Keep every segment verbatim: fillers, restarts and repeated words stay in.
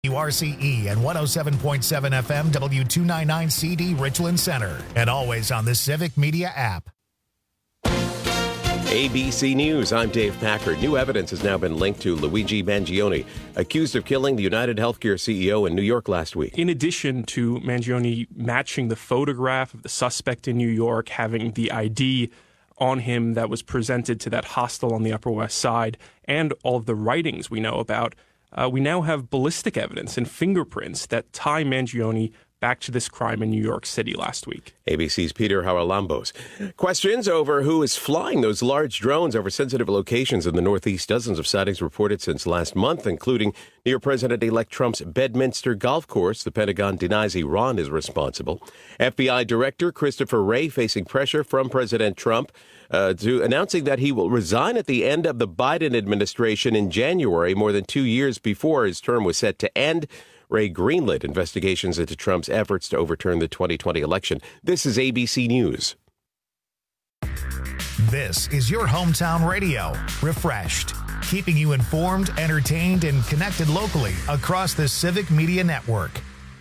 W R C E and one oh seven point seven F M W two ninety-nine C D Richland Center, and always on the Civic Media app. A B C News, I'm Dave Packard. New evidence has now been linked to Luigi Mangione, accused of killing the United Healthcare C E O in New York last week. In addition to Mangione matching the photograph of the suspect in New York, having the I D on him that was presented to that hostel on the Upper West Side, and all of the writings we know about, uh, we now have ballistic evidence and fingerprints that tie Mangione back to this crime in New York City last week. A B C's Peter Haralambos. Questions over who is flying those large drones over sensitive locations in the Northeast. Dozens of sightings reported since last month, including near President-elect Trump's Bedminster golf course. The Pentagon denies Iran is responsible. F B I Director Christopher Wray facing pressure from President Trump uh, to announcing that he will resign at the end of the Biden administration in January, more than two years before his term was set to end. Wray greenlit investigations into Trump's efforts to overturn the twenty twenty election. This is A B C News. This is your hometown radio, Refreshed, keeping you informed, entertained, and connected locally across the Civic Media Network.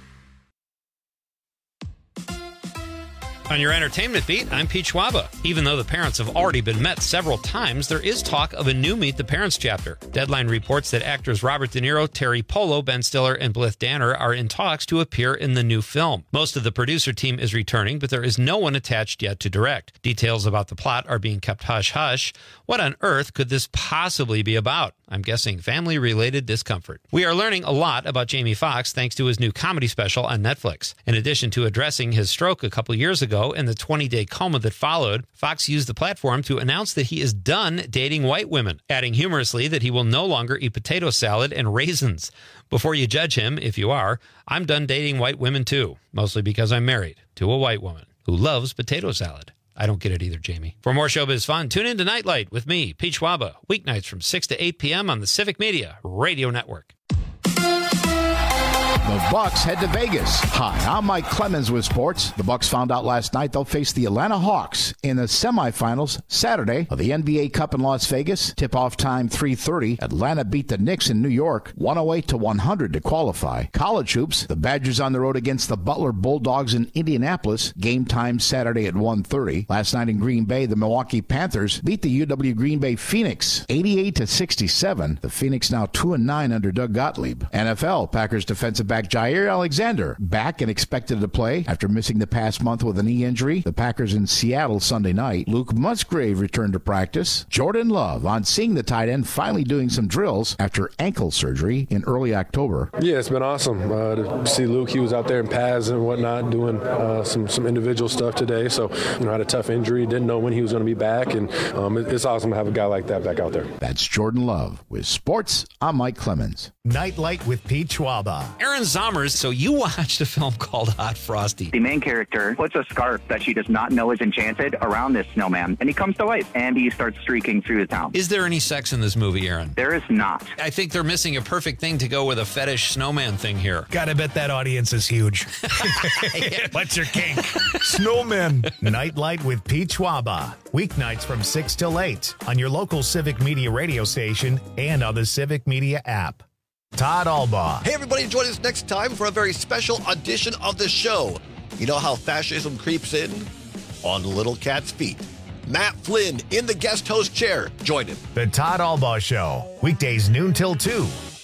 On your entertainment beat, I'm Pete Schwaba. Even though the parents have already been met several times, there is talk of a new Meet the Parents chapter. Deadline reports that actors Robert De Niro, Terry Polo, Ben Stiller, and Blythe Danner are in talks to appear in the new film. Most of the producer team is returning, but there is no one attached yet to direct. Details about the plot are being kept hush-hush. What on earth could this possibly be about? I'm guessing family-related discomfort. We are learning a lot about Jamie Foxx thanks to his new comedy special on Netflix. In addition to addressing his stroke a couple years ago and the twenty-day coma that followed, Foxx used the platform to announce that he is done dating white women, adding humorously that he will no longer eat potato salad and raisins. Before you judge him, if you are, I'm done dating white women too, mostly because I'm married to a white woman who loves potato salad. I don't get it either, Jamie. For more showbiz fun, tune in to Nightlight with me, Pete Schwaba, weeknights from six to eight p.m. on the Civic Media Radio Network. The Bucks head to Vegas. Hi, I'm Mike Clemens with sports. The Bucks found out last night they'll face the Atlanta Hawks in the semifinals Saturday of the N B A Cup in Las Vegas. Tip-off time three thirty. Atlanta beat the Knicks in New York one oh eight to one hundred to qualify. College hoops, the Badgers on the road against the Butler Bulldogs in Indianapolis. Game time Saturday at one thirty. Last night in Green Bay, the Milwaukee Panthers beat the U W Green Bay Phoenix eighty-eight to sixty-seven. The Phoenix now two and nine under Doug Gottlieb. N F L, Packers defensive back Jair Alexander back and expected to play after missing the past month with a knee injury. The Packers in Seattle Sunday night. Luke Musgrave returned to practice. Jordan Love on seeing the tight end finally doing some drills after ankle surgery in early October. Yeah, it's been awesome uh, to see Luke. He was out there in pads and whatnot doing uh, some some individual stuff today. So, you know, had a tough injury. Didn't know when he was going to be back, and um, it, it's awesome to have a guy like that back out there. That's Jordan Love with sports. I'm Mike Clemens. Nightlight with Pete Schwaba. Aaron Zommers, so you watched a film called Hot Frosty. The main character puts a scarf that she does not know is enchanted around this snowman, and he comes to life, and he starts streaking through the town. Is there any sex in this movie, Aaron? There is not. I think they're missing a perfect thing to go with a fetish snowman thing here. Gotta bet that audience is huge. What's your kink? Snowmen. Nightlight with Pete Schwaba. Weeknights from six till eight on your local Civic Media radio station and on the Civic Media app. Todd Albaugh. Hey, everybody, join us next time for a very special edition of the show. You know how fascism creeps in? On little cat's feet. Matt Flynn in the guest host chair. Join him. The Todd Albaugh Show, weekdays noon till two.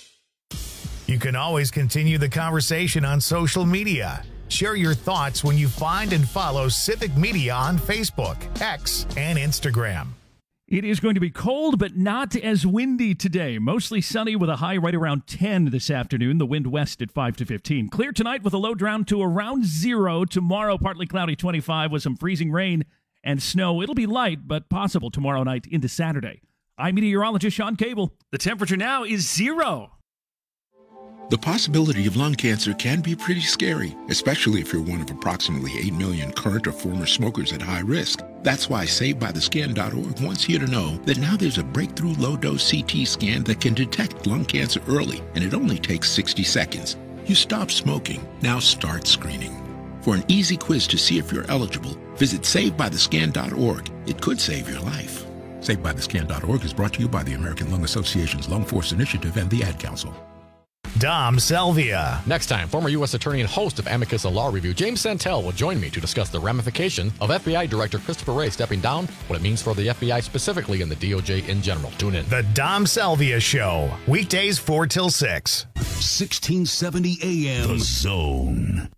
You can always continue the conversation on social media. Share your thoughts when you find and follow Civic Media on Facebook, X, and Instagram. It is going to be cold, but not as windy today. Mostly sunny with a high right around ten this afternoon. The wind west at five to fifteen. Clear tonight with a low down to around zero. Tomorrow, partly cloudy twenty-five with some freezing rain and snow. It'll be light, but possible tomorrow night into Saturday. I'm meteorologist Sean Cable. The temperature now is zero. The possibility of lung cancer can be pretty scary, especially if you're one of approximately eight million current or former smokers at high risk. That's why Saved By The Scan dot org wants you to know that now there's a breakthrough low-dose C T scan that can detect lung cancer early, and it only takes sixty seconds. You stop smoking, now start screening. For an easy quiz to see if you're eligible, visit Saved By The Scan dot org. It could save your life. Saved By The Scan dot org is brought to you by the American Lung Association's Lung Force Initiative and the Ad Council. Dom Salvia. Next time, former U S attorney and host of Amicus, a law review, James Santel will join me to discuss the ramification of F B I Director Christopher Wray stepping down, what it means for the F B I specifically and the D O J in general. Tune in. The Dom Salvia Show, weekdays four till six. sixteen seventy A M. The Zone.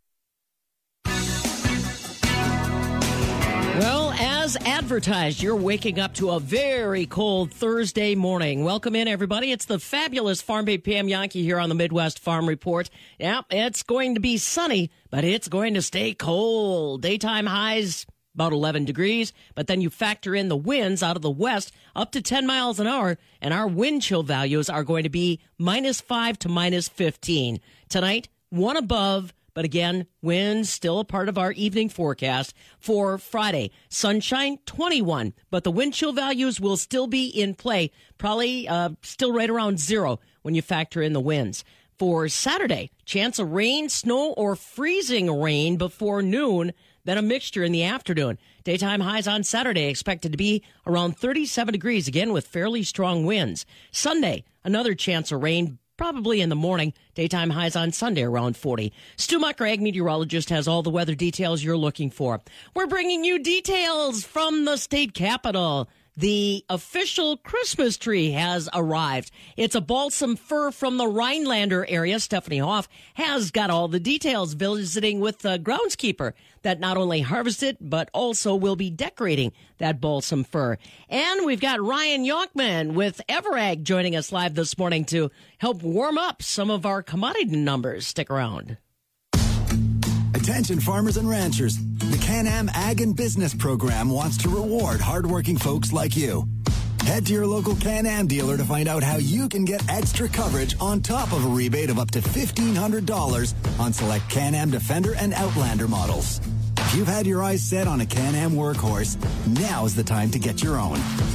Well, as advertised, you're waking up to a very cold Thursday morning. Welcome in, everybody. It's the fabulous Farm Babe Pam Yankee here on the Midwest Farm Report. Yep, it's going to be sunny, but it's going to stay cold. Daytime highs about eleven degrees, but then you factor in the winds out of the west up to ten miles an hour, and our wind chill values are going to be minus five to minus fifteen. Tonight, one above. But again, winds still a part of our evening forecast for Friday. Sunshine, twenty-one, but the wind chill values will still be in play, probably uh, still right around zero when you factor in the winds. For Saturday, chance of rain, snow, or freezing rain before noon, then a mixture in the afternoon. Daytime highs on Saturday expected to be around thirty-seven degrees, again with fairly strong winds. Sunday, another chance of rain, probably in the morning. Daytime highs on Sunday around forty. Stu Mucker, ag meteorologist, has all the weather details you're looking for. We're bringing you details from the state capitol. The official Christmas tree has arrived. It's a balsam fir from the Rhinelander area. Stephanie Hoff has got all the details, visiting with the groundskeeper that not only harvested, but also will be decorating that balsam fir. And we've got Ryan Yockman with Everag joining us live this morning to help warm up some of our commodity numbers. Stick around. Attention farmers and ranchers. The Can-Am Ag and Business Program wants to reward hardworking folks like you. Head to your local Can-Am dealer to find out how you can get extra coverage on top of a rebate of up to fifteen hundred dollars on select Can-Am Defender and Outlander models. If you've had your eyes set on a Can-Am workhorse, now's the time to get your own.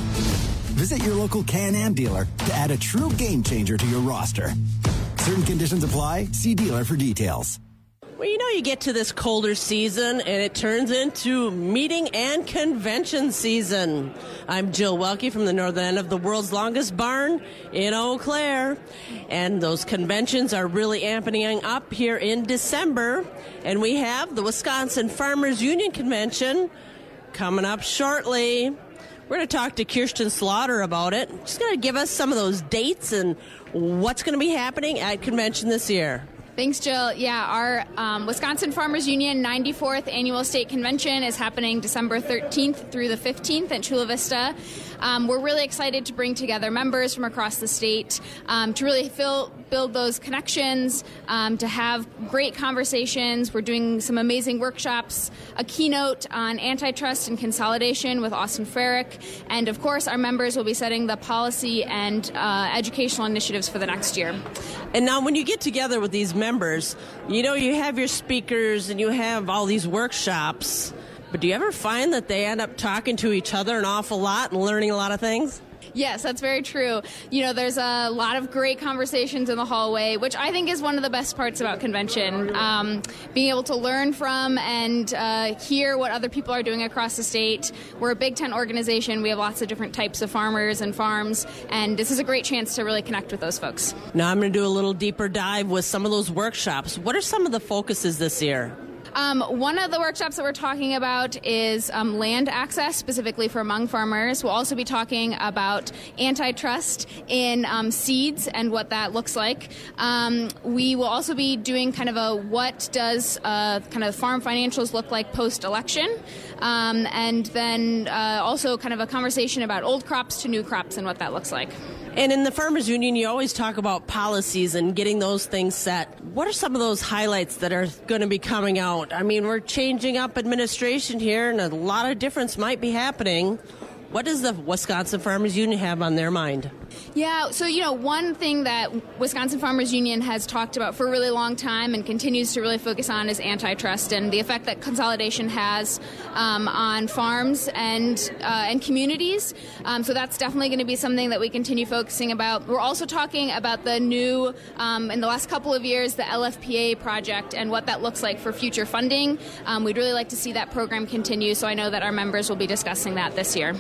Visit your local Can-Am dealer to add a true game changer to your roster. Certain conditions apply. See dealer for details. Well, you know, you get to this colder season and it turns into meeting and convention season. I'm Jill Welke from the northern end of the world's longest barn in Eau Claire. And those conventions are really amping up here in December. And we have the Wisconsin Farmers Union Convention coming up shortly. We're going to talk to Kirsten Slaughter about it. She's going to give us some of those dates and what's going to be happening at convention this year. Thanks, Jill. Yeah, our um, Wisconsin Farmers Union ninety-fourth Annual State Convention is happening December thirteenth through the fifteenth at Chula Vista. Um, we're really excited to bring together members from across the state um, to really fill, build those connections, um, to have great conversations. We're doing some amazing workshops, a keynote on antitrust and consolidation with Austin Frerick, and of course our members will be setting the policy and uh, educational initiatives for the next year. And now when you get together with these members, you know, you have your speakers and you have all these workshops, but do you ever find that they end up talking to each other an awful lot and learning a lot of things? Yes, that's very true. You know, there's a lot of great conversations in the hallway, which I think is one of the best parts about convention. Um, being able to learn from and uh, hear what other people are doing across the state. We're a Big Ten organization. We have lots of different types of farmers and farms, and this is a great chance to really connect with those folks. Now I'm going to do a little deeper dive with some of those workshops. What are some of the focuses this year? Um, one of the workshops that we're talking about is um, land access, specifically for among farmers. We'll also be talking about antitrust in um, seeds and what that looks like. Um, we will also be doing kind of a what does uh, kind of farm financials look like post-election, um, and then uh, also kind of a conversation about old crops to new crops and what that looks like. And in the Farmers Union, you always talk about policies and getting those things set. What are some of those highlights that are going to be coming out? I mean, we're changing up administration here, and a lot of difference might be happening. What does the Wisconsin Farmers Union have on their mind? Yeah, so, you know, one thing that Wisconsin Farmers Union has talked about for a really long time and continues to really focus on is antitrust and the effect that consolidation has um, on farms and uh, and communities. Um, so that's definitely going to be something that we continue focusing about. We're also talking about the new, um, in the last couple of years, the L F P A project and what that looks like for future funding. Um, we'd really like to see that program continue, so I know that our members will be discussing that this year.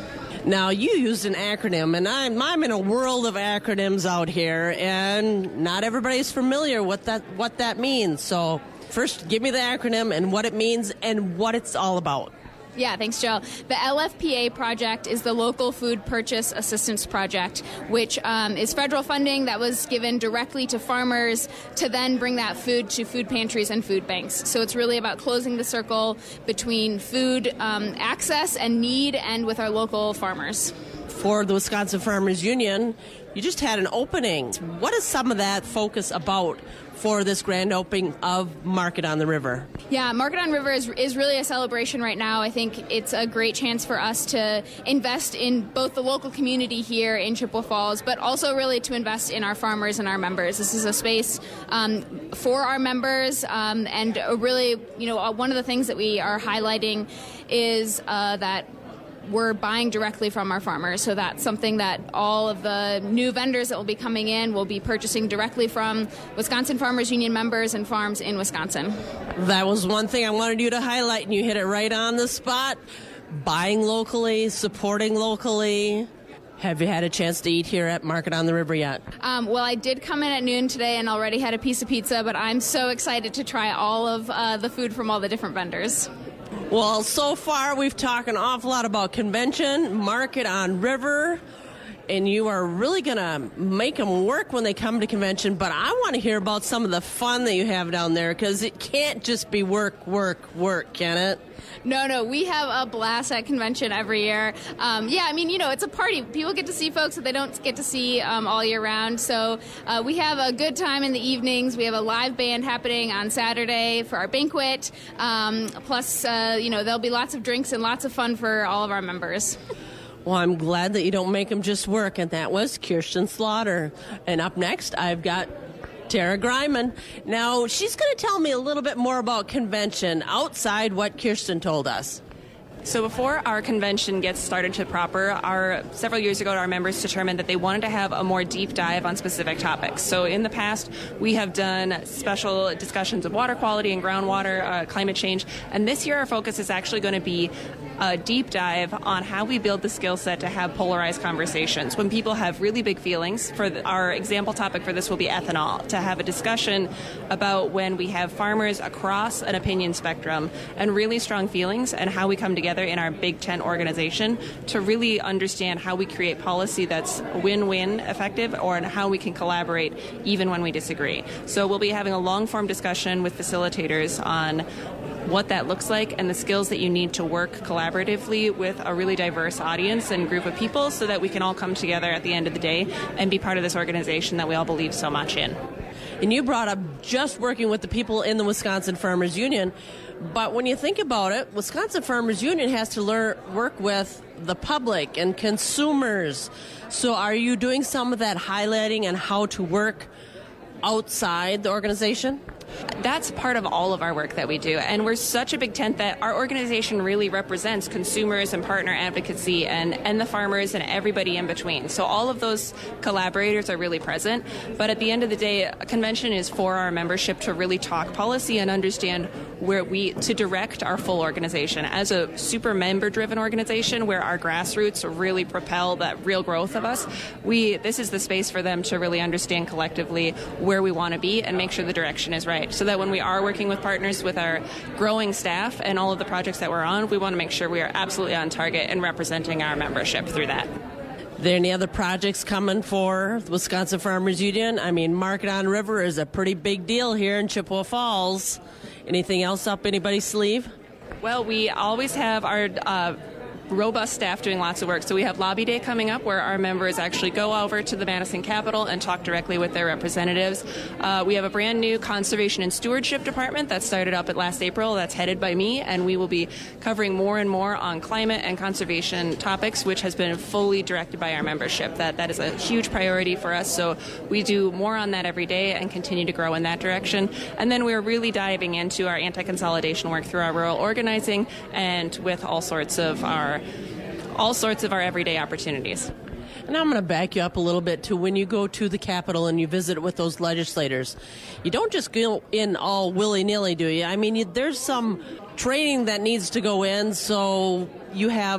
Now, you used an acronym, and I'm, I'm in a world of acronyms out here, and not everybody's familiar with that, what that means. So first, give me the acronym and what it means and what it's all about. Yeah, thanks, Jill. The L F P A project is the Local Food Purchase Assistance Project, which um, is federal funding that was given directly to farmers to then bring that food to food pantries and food banks. So it's really about closing the circle between food um, access and need and with our local farmers. For the Wisconsin Farmers Union, you just had an opening. What is some of that focus about for this grand opening of Market on the River? Yeah, Market on River is, is really a celebration right now. I think it's a great chance for us to invest in both the local community here in Chippewa Falls, but also really to invest in our farmers and our members. This is a space um, for our members, um, and a really, you know, one of the things that we are highlighting is uh, that we're buying directly from our farmers. So that's something that all of the new vendors that will be coming in will be purchasing directly from Wisconsin Farmers Union members and farms in Wisconsin. That was one thing I wanted you to highlight, and you hit it right on the spot. Buying locally, supporting locally. Have you had a chance to eat here at Market on the River yet? Um, well, I did come in at noon today and already had a piece of pizza, but I'm so excited to try all of uh, the food from all the different vendors. Well, so far we've talked an awful lot about convention, Market on River, and you are really going to make them work when they come to convention. But I want to hear about some of the fun that you have down there, because it can't just be work, work, work, can it? No, no, we have a blast at convention every year. Um, yeah, I mean, you know, it's a party. People get to see folks that they don't get to see um, all year round. So uh, we have a good time in the evenings. We have a live band happening on Saturday for our banquet. Um, plus, uh, you know, there'll be lots of drinks and lots of fun for all of our members. Well, I'm glad that you don't make them just work, and that was Kirsten Slaughter. And up next, I've got Tara Greiman. Now, she's going to tell me a little bit more about convention outside what Kirsten told us. So before our convention gets started to proper, our several years ago, our members determined that they wanted to have a more deep dive on specific topics. So in the past, we have done special discussions of water quality and groundwater, uh, climate change, and this year our focus is actually going to be a deep dive on how we build the skill set to have polarized conversations. When people have really big feelings, for the, our example topic for this will be ethanol, to have a discussion about when we have farmers across an opinion spectrum and really strong feelings, and how we come together in our Big Tent organization to really understand how we create policy that's win-win effective, or how we can collaborate even when we disagree. So we'll be having a long-form discussion with facilitators on what that looks like and the skills that you need to work collaboratively with a really diverse audience and group of people, so that we can all come together at the end of the day and be part of this organization that we all believe so much in. And you brought up just working with the people in the Wisconsin Farmers Union. But when you think about it, Wisconsin Farmers Union has to learn, work with the public and consumers. So are you doing some of that highlighting and how to work outside the organization? That's part of all of our work that we do, and we're such a big tent that our organization really represents consumers and partner advocacy and, and the farmers and everybody in between. So all of those collaborators are really present, but at the end of the day, a convention is for our membership to really talk policy and understand where we, to direct our full organization. As a super member-driven organization where our grassroots really propel that real growth of us, we this is the space for them to really understand collectively where we want to be and make sure the direction is right. So that when we are working with partners with our growing staff and all of the projects that we're on, we want to make sure we are absolutely on target and representing our membership through that. Are there any other projects coming for the Wisconsin Farmers Union? I mean, Market on River is a pretty big deal here in Chippewa Falls. Anything else up anybody's sleeve? Well, we always have our uh, robust staff doing lots of work. So we have Lobby Day coming up, where our members actually go over to the Madison Capitol and talk directly with their representatives. Uh, we have a brand new Conservation and Stewardship Department that started up at last April. That's headed by me, and we will be covering more and more on climate and conservation topics, which has been fully directed by our membership. That that is a huge priority for us. So we do more on that every day and continue to grow in that direction. And then we're really diving into our anti-consolidation work through our rural organizing and with all sorts of our all sorts of our everyday opportunities. And I'm going to back you up a little bit to when you go to the Capitol and you visit with those legislators. You don't just go in all willy-nilly, do you? I mean, you, there's some training that needs to go in, so you have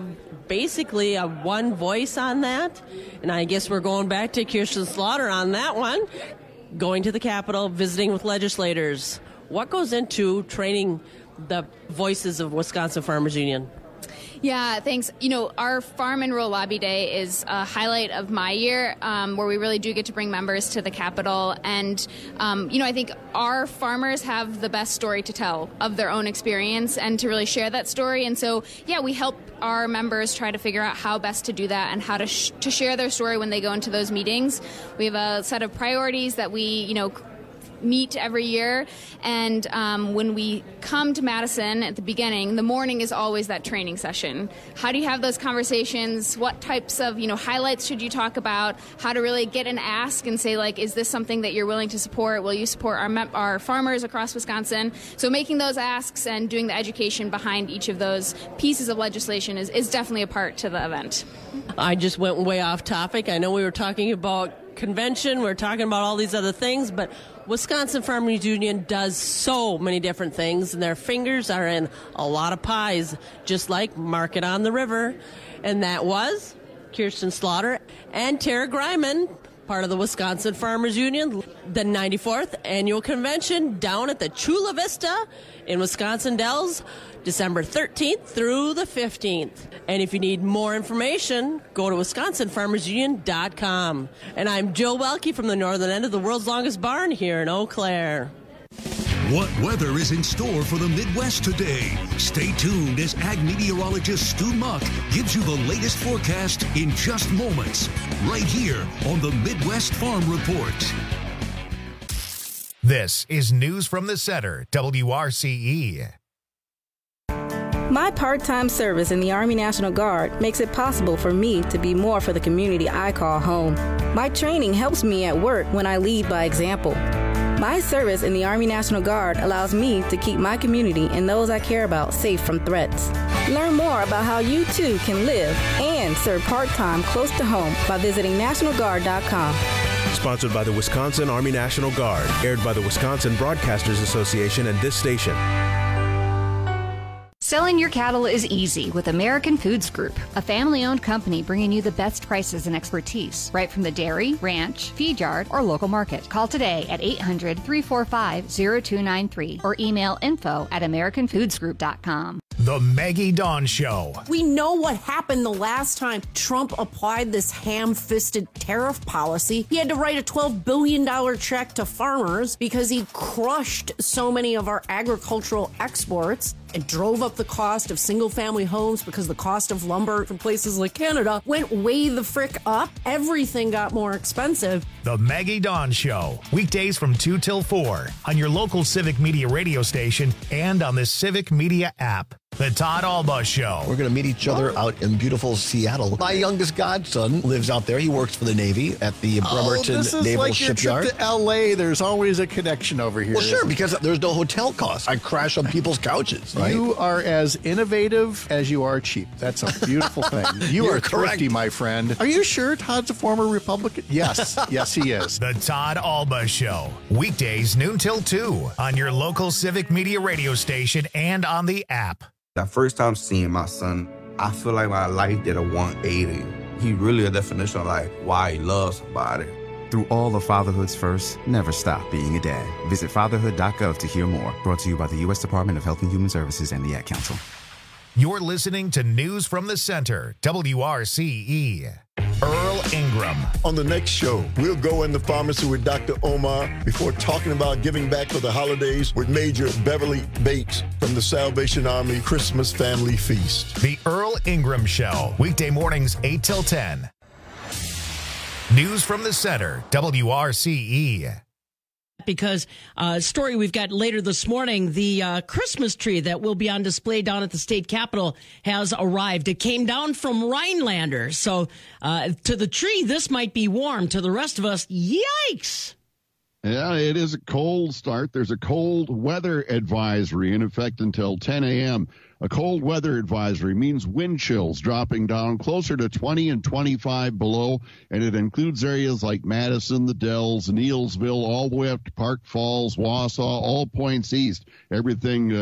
basically a one voice on that. And I guess we're going back to Kirsten Slaughter on that one. Going to the Capitol, visiting with legislators. What goes into training the voices of Wisconsin Farmers Union? Yeah, thanks. You know, our Farm and Rural Lobby Day is a highlight of my year, um, where we really do get to bring members to the Capitol. And, um, you know, I think our farmers have the best story to tell of their own experience and to really share that story. And so, yeah, we help our members try to figure out how best to do that and how to sh- to share their story when they go into those meetings. We have a set of priorities that we, you know, meet every year, and um, when we come to Madison at the beginning, the morning is always that training session. How do you have those conversations? What types of, you know, highlights should you talk about? How to really get an ask and say, like, is this something that you're willing to support? Will you support our mem- our farmers across Wisconsin? So making those asks and doing the education behind each of those pieces of legislation is, is definitely a part to the event. I just went way off topic. I know we were talking about convention, we we're talking about all these other things, but Wisconsin Farmers Union does so many different things, and their fingers are in a lot of pies, just like Market on the River. And that was Kirsten Slaughter and Tara Greiman, part of the Wisconsin Farmers Union, the ninety-fourth Annual Convention down at the Chula Vista in Wisconsin Dells, December thirteenth through the fifteenth. And if you need more information, go to wisconsin farmers union dot com. And I'm Jill Welke from the northern end of the world's longest barn here in Eau Claire. What weather is in store for the Midwest today? Stay tuned as ag meteorologist Stu Muck gives you the latest forecast in just moments, right here on the Midwest Farm Report. This is News from the Center, W R C E. My part-time service in the Army National Guard makes it possible for me to be more for the community I call home. My training helps me at work when I lead by example. My service in the Army National Guard allows me to keep my community and those I care about safe from threats. Learn more about how you too can live and serve part-time close to home by visiting national guard dot com. Sponsored by the Wisconsin Army National Guard, aired by the Wisconsin Broadcasters Association and this station. Selling your cattle is easy with American Foods Group, a family-owned company bringing you the best prices and expertise, right from the dairy, ranch, feed yard, or local market. Call today at eight hundred, three four five, zero two nine three or email info at american foods group dot com. The Maggie Dawn Show. We know what happened the last time Trump applied this ham-fisted tariff policy. He had to write a twelve billion dollars check to farmers because he crushed so many of our agricultural exports. It drove up the cost of single-family homes because the cost of lumber from places like Canada went way the frick up. Everything got more expensive. The Maggie Dawn Show. Weekdays from two till four on your local Civic Media radio station and on the Civic Media app. The Todd Alba Show. We're going to meet each other out in beautiful Seattle. My youngest godson lives out there. He works for the Navy at the Bremerton oh, this is Naval like your Shipyard. Trip to L A. There's always a connection over here. Well, sure, because there's no hotel costs. I crash on people's couches. Right? You are as innovative as you are cheap. That's a beautiful thing. You You're are thrifty, correct. my friend. Are you sure Todd's a former Republican? Yes. Yes, he is. The Todd Alba Show. Weekdays noon till two on your local Civic Media radio station and on the app. That first time seeing my son, I feel like my life did a one eighty. He really a definition of like why he loves somebody. Through all of fatherhood's first, never stop being a dad. Visit fatherhood dot gov to hear more. Brought to you by the U S Department of Health and Human Services and the Ad Council. You're listening to News from the Center, W R C E. Earl Ingram. On the next show, we'll go in the pharmacy with Doctor Omar before talking about giving back for the holidays with Major Beverly Bates from the Salvation Army Christmas Family Feast. The Earl Ingram Show, weekday mornings eight till ten. News from the Center, W R C E. Because a uh, story we've got later this morning, the uh, Christmas tree that will be on display down at the state capitol has arrived. It came down from Rhinelander. So uh, to the tree, this might be warm. To the rest of us, yikes. Yeah, it is a cold start. There's a cold weather advisory in effect until ten a.m. A cold weather advisory means wind chills dropping down closer to twenty and twenty-five below, and it includes areas like Madison, the Dells, Neilsville, all the way up to Park Falls, Wausau, all points east. Everything uh,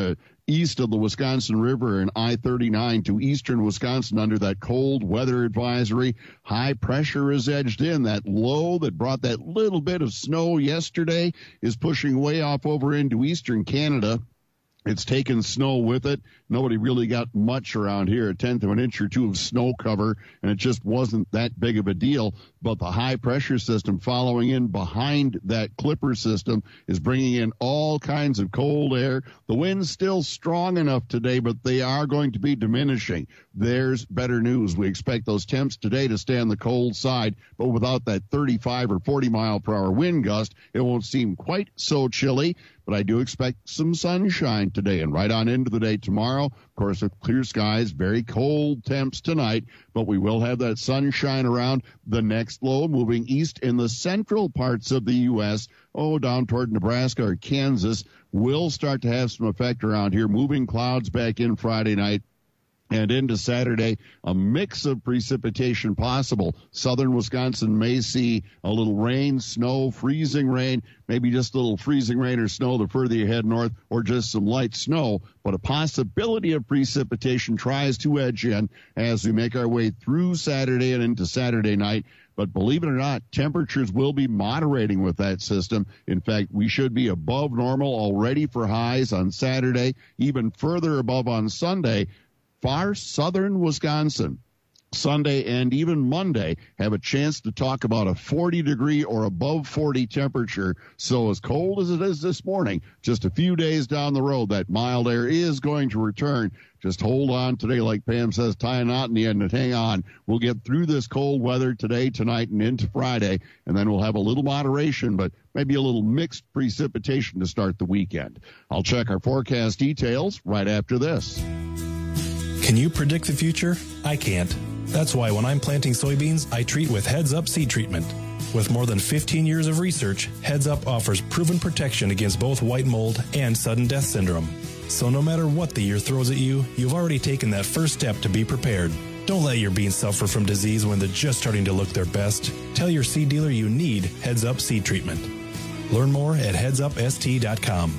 east of the Wisconsin River and I thirty-nine to eastern Wisconsin under that cold weather advisory. High pressure is edged in. That low that brought that little bit of snow yesterday is pushing way off over into eastern Canada. It's taken snow with it. Nobody really got much around here, a tenth of an inch or two of snow cover, and it just wasn't that big of a deal. But the high pressure system following in behind that Clipper system is bringing in all kinds of cold air. The wind's still strong enough today, but they are going to be diminishing. There's better news. We expect those temps today to stay on the cold side, but without that thirty-five or forty mile per hour wind gust, it won't seem quite so chilly. But I do expect some sunshine today and right on into the day tomorrow. Of course, with clear skies, very cold temps tonight, but we will have that sunshine around. The next low moving east in the central parts of the U S, oh, down toward Nebraska or Kansas, will start to have some effect around here. Moving clouds back in Friday night. And into Saturday, a mix of precipitation possible. Southern Wisconsin may see a little rain, snow, freezing rain, maybe just a little freezing rain or snow the further you head north, or just some light snow. But a possibility of precipitation tries to edge in as we make our way through Saturday and into Saturday night. But believe it or not, temperatures will be moderating with that system. In fact, we should be above normal already for highs on Saturday, even further above on Sunday. Far southern Wisconsin, Sunday and even Monday, have a chance to talk about a forty degree or above forty temperature. So as cold as it is this morning, just a few days down the road, that mild air is going to return. Just hold on today, like Pam says, tie a knot in the end and hang on. We'll get through this cold weather today, tonight, and into Friday, and then we'll have a little moderation, but maybe a little mixed precipitation to start the weekend. I'll check our forecast details right after this. Can you predict the future? I can't. That's why when I'm planting soybeans, I treat with Heads Up Seed Treatment. With more than fifteen years of research, Heads Up offers proven protection against both white mold and sudden death syndrome. So no matter what the year throws at you, you've already taken that first step to be prepared. Don't let your beans suffer from disease when they're just starting to look their best. Tell your seed dealer you need Heads Up Seed Treatment. Learn more at heads up s t dot com.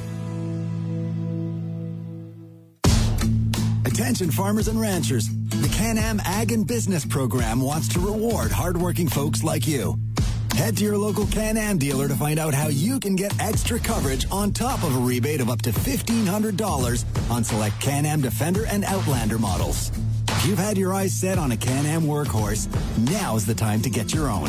Attention farmers and ranchers. The Can-Am Ag and Business Program wants to reward hardworking folks like you. Head to your local Can-Am dealer to find out how you can get extra coverage on top of a rebate of up to fifteen hundred dollars on select Can-Am Defender and Outlander models. If you've had your eyes set on a Can-Am workhorse, now's the time to get your own.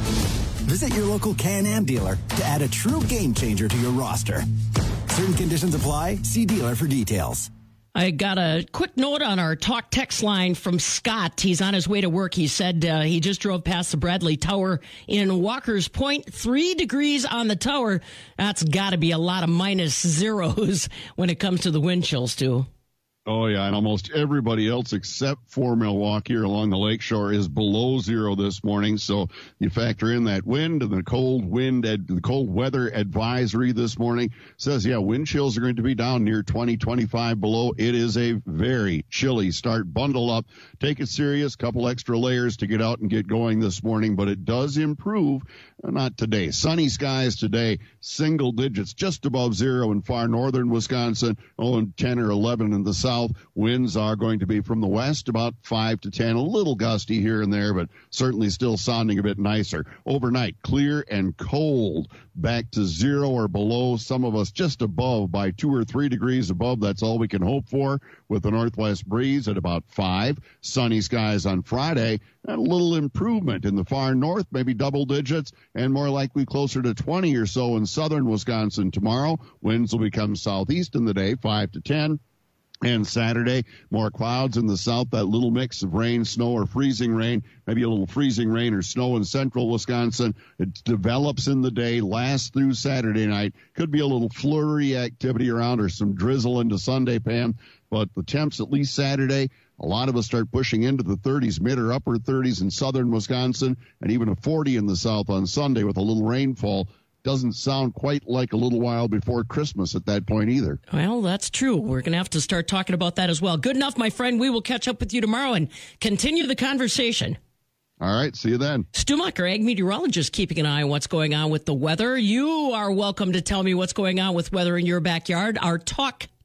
Visit your local Can-Am dealer to add a true game changer to your roster. Certain conditions apply. See dealer for details. I got a quick note on our talk text line from Scott. He's on his way to work. He said uh, he just drove past the Bradley Tower in Walker's Point. Three degrees on the tower. That's got to be a lot of minus zeros when it comes to the wind chills, too. Oh, yeah, and almost everybody else except for Milwaukee or along the lakeshore is below zero this morning. So you factor in that wind and the cold wind, ad, the cold weather advisory this morning says, yeah, wind chills are going to be down near twenty, twenty-five below. It is a very chilly start. Bundle up, take it serious, couple extra layers to get out and get going this morning, but it does improve. Not today. Sunny skies today, single digits, just above zero in far northern Wisconsin. Oh, and ten or eleven in the south. Winds are going to be from the west, about five to ten, a little gusty here and there, but certainly still sounding a bit nicer. Overnight, clear and cold, back to zero or below. Some of us just above by two or three degrees above. That's all we can hope for with the northwest breeze at about five. Sunny skies on Friday. A little improvement in the far north, maybe double digits, and more likely closer to twenty or so in southern Wisconsin tomorrow. Winds will become southeast in the day, five to ten. And Saturday, more clouds in the south, that little mix of rain, snow, or freezing rain, maybe a little freezing rain or snow in central Wisconsin. It develops in the day, lasts through Saturday night. Could be a little flurry activity around or some drizzle into Sunday, Pam. But the temps, at least Saturday, a lot of us start pushing into the thirties, mid or upper thirties in southern Wisconsin, and even a forty in the south on Sunday with a little rainfall. Doesn't sound quite like a little while before Christmas at that point either. Well, that's true. We're going to have to start talking about that as well. Good enough, my friend. We will catch up with you tomorrow and continue the conversation. All right. See you then. Stu Muck, our ag meteorologist, keeping an eye on what's going on with the weather. You are welcome to tell me what's going on with weather in your backyard. Our talk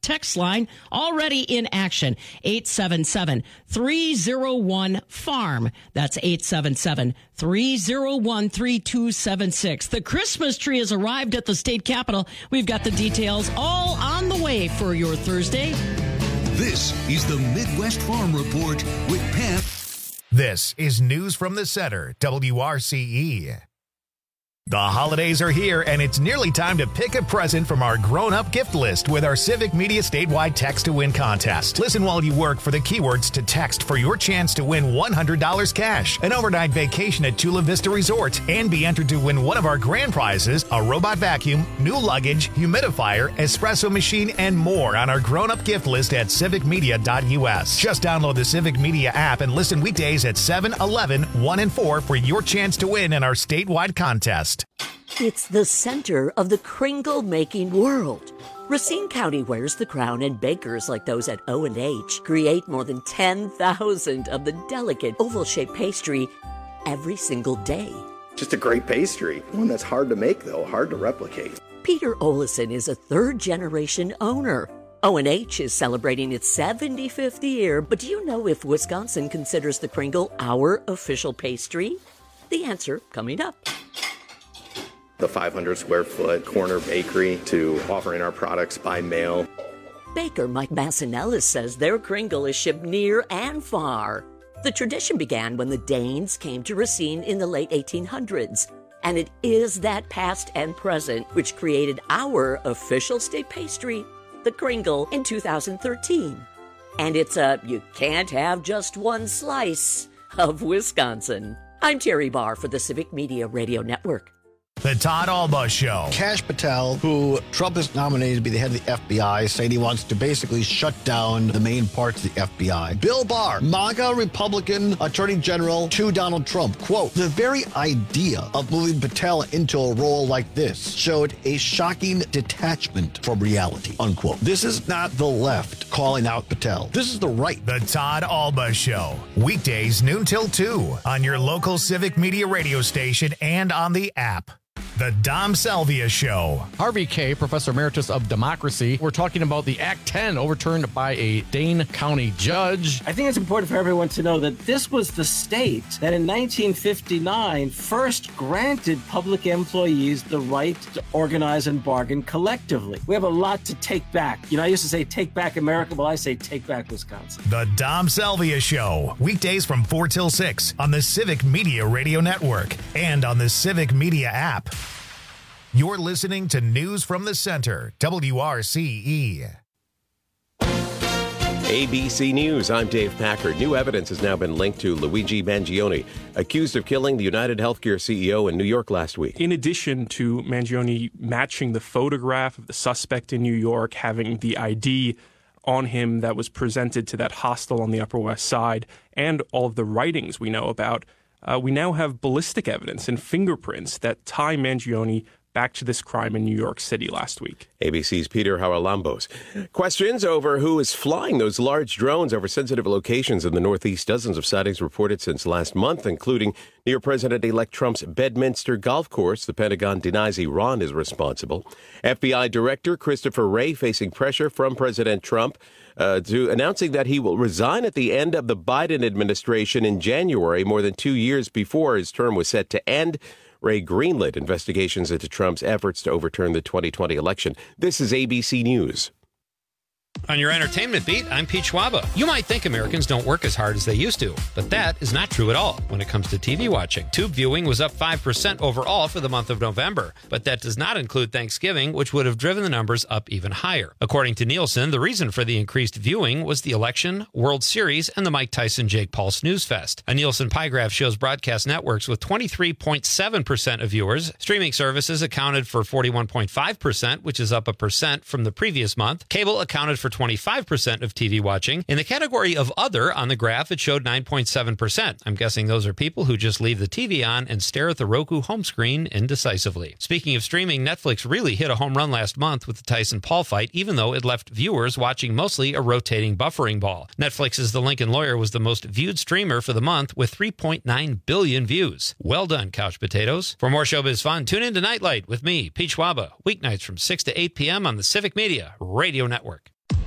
text line already in action. eight seven seven, three oh one, farm. That's eight seven seven, three oh one, three two seven six. The Christmas tree has arrived at the state capitol. We've got the details all on the way for your Thursday. This is the Midwest Farm Report with Pam. This is News from the Center, W R C E. The holidays are here, and it's nearly time to pick a present from our grown-up gift list with our Civic Media statewide Text to Win contest. Listen while you work for the keywords to text for your chance to win one hundred dollars cash, an overnight vacation at Chula Vista Resort, and be entered to win one of our grand prizes, a robot vacuum, new luggage, humidifier, espresso machine, and more on our grown-up gift list at civic media dot u s. Just download the Civic Media app and listen weekdays at seven, eleven, one, and four for your chance to win in our statewide contest. It's the center of the kringle-making world. Racine County wears the crown, and bakers like those at O and H create more than ten thousand of the delicate oval-shaped pastry every single day. Just a great pastry. One that's hard to make, though, hard to replicate. Peter Olison is a third-generation owner. O and H is celebrating its seventy-fifth year, but do you know if Wisconsin considers the kringle our official pastry? The answer coming up. The five hundred square foot corner bakery to offering our products by mail. Baker Mike Massinellis says their kringle is shipped near and far. The tradition began when the Danes came to Racine in the late eighteen hundreds, and it is that past and present which created our official state pastry, the kringle, in two thousand thirteen. And it's a you can't have just one slice of Wisconsin. I'm Terry Barr for the Civic Media Radio Network. The Todd Alba Show. Kash Patel, who Trump has nominated to be the head of the F B I, saying he wants to basically shut down the main parts of the F B I. Bill Barr, MAGA Republican Attorney General to Donald Trump. Quote, the very idea of moving Patel into a role like this showed a shocking detachment from reality, unquote. This is not the left calling out Patel. This is the right. The Todd Alba Show. Weekdays noon till two on your local Civic Media radio station and on the app. The Dom Salvia Show. Harvey Kaye, Professor Emeritus of Democracy. We're talking about the Act ten overturned by a Dane County judge. I think it's important for everyone to know that this was the state that in nineteen fifty-nine first granted public employees the right to organize and bargain collectively. We have a lot to take back. You know, I used to say take back America. Well, I say take back Wisconsin. The Dom Salvia Show. Weekdays from four till six on the Civic Media Radio Network and on the Civic Media app. You're listening to News from the Center, W R C E. A B C News, I'm Dave Packard. New evidence has now been linked to Luigi Mangione, accused of killing the United Healthcare C E O in New York last week. In addition to Mangione matching the photograph of the suspect in New York, having the I D on him that was presented to that hostel on the Upper West Side, and all of the writings we know about, uh, we now have ballistic evidence and fingerprints that tie Mangione back to this crime in New York City last week. A B C's Peter Haralambos. Questions over who is flying those large drones over sensitive locations in the Northeast. Dozens of sightings reported since last month, including near President-elect Trump's Bedminster golf course. The Pentagon denies Iran is responsible. F B I Director Christopher Wray facing pressure from President Trump uh, to announcing that he will resign at the end of the Biden administration in January, more than two years before his term was set to end. Ray greenlit investigations into Trump's efforts to overturn the twenty twenty election. This is A B C News. On your entertainment beat, I'm Pete Schwaba. You might think Americans don't work as hard as they used to, but that is not true at all when it comes to T V watching. Tube viewing was up five percent overall for the month of November, but that does not include Thanksgiving, which would have driven the numbers up even higher. According to Nielsen, the reason for the increased viewing was the election, World Series, and the Mike Tyson-Jake Paul Snooze Fest. A Nielsen pie graph shows broadcast networks with twenty-three point seven percent of viewers. Streaming services accounted for forty-one point five percent, which is up a percent from the previous month. Cable accounted for twenty-five percent of T V watching. In the category of other on the graph, it showed nine point seven percent. I'm guessing those are people who just leave the T V on and stare at the Roku home screen indecisively. Speaking of streaming, Netflix really hit a home run last month with the Tyson-Paul fight, even though it left viewers watching mostly a rotating buffering ball. Netflix's The Lincoln Lawyer was the most viewed streamer for the month with three point nine billion views. Well done, couch potatoes. For more showbiz fun, tune in to Nightlight with me, Pete Schwaba, weeknights from six to eight p.m. on the Civic Media Radio Network.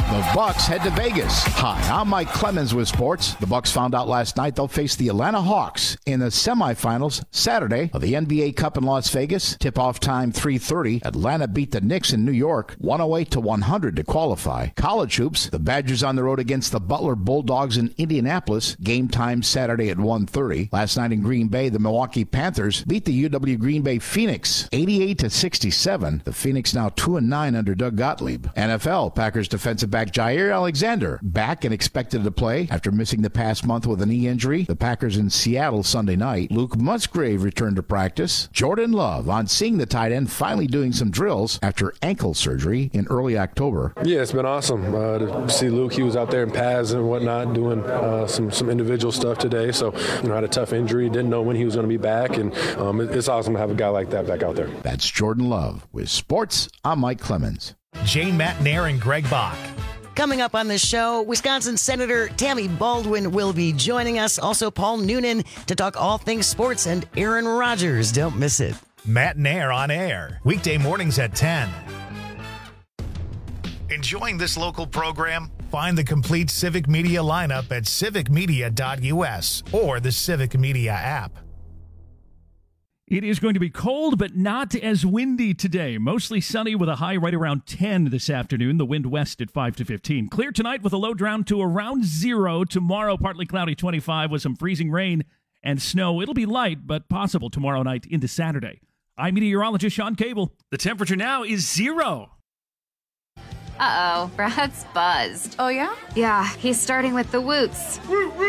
The Bucks head to Vegas. Hi, I'm Mike Clemens with sports. The Bucks found out last night they'll face the Atlanta Hawks in the semifinals Saturday of the N B A Cup in Las Vegas. Tip-off time three thirty. Atlanta beat the Knicks in New York one oh eight to one hundred to qualify. College hoops, the Badgers on the road against the Butler Bulldogs in Indianapolis. Game time Saturday at one thirty. Last night in Green Bay, the Milwaukee Panthers beat the U W Green Bay Phoenix eighty-eight to sixty-seven. The Phoenix now two and nine under Doug Gottlieb. N F L, Packers defensive back Jair Alexander back and expected to play after missing the past month with a knee injury. The Packers in Seattle Sunday night. Luke Musgrave returned to practice. Jordan Love on seeing the tight end finally doing some drills after ankle surgery in early October. Yeah, it's been awesome uh, to see Luke. He was out there in pads and whatnot doing uh, some, some individual stuff today. So, you know, had a tough injury, didn't know when he was going to be back. And um, it, it's awesome to have a guy like that back out there. That's Jordan Love. With sports, I'm Mike Clemens. Jane Matnair and Greg Bach. Coming up on the show, Wisconsin Senator Tammy Baldwin will be joining us. Also, Paul Noonan to talk all things sports, and Aaron Rodgers. Don't miss it. Matnair on air, weekday mornings at ten. Enjoying this local program? Find the complete Civic Media lineup at civic media dot u s or the Civic Media app. It is going to be cold, but not as windy today. Mostly sunny with a high right around ten this afternoon. The wind west at five to fifteen. Clear tonight with a low down to around zero. Tomorrow, partly cloudy twenty-five with some freezing rain and snow. It'll be light, but possible tomorrow night into Saturday. I'm meteorologist Sean Cable. The temperature now is zero. Uh-oh, Brad's buzzed. Oh, yeah? Yeah, he's starting with the woots.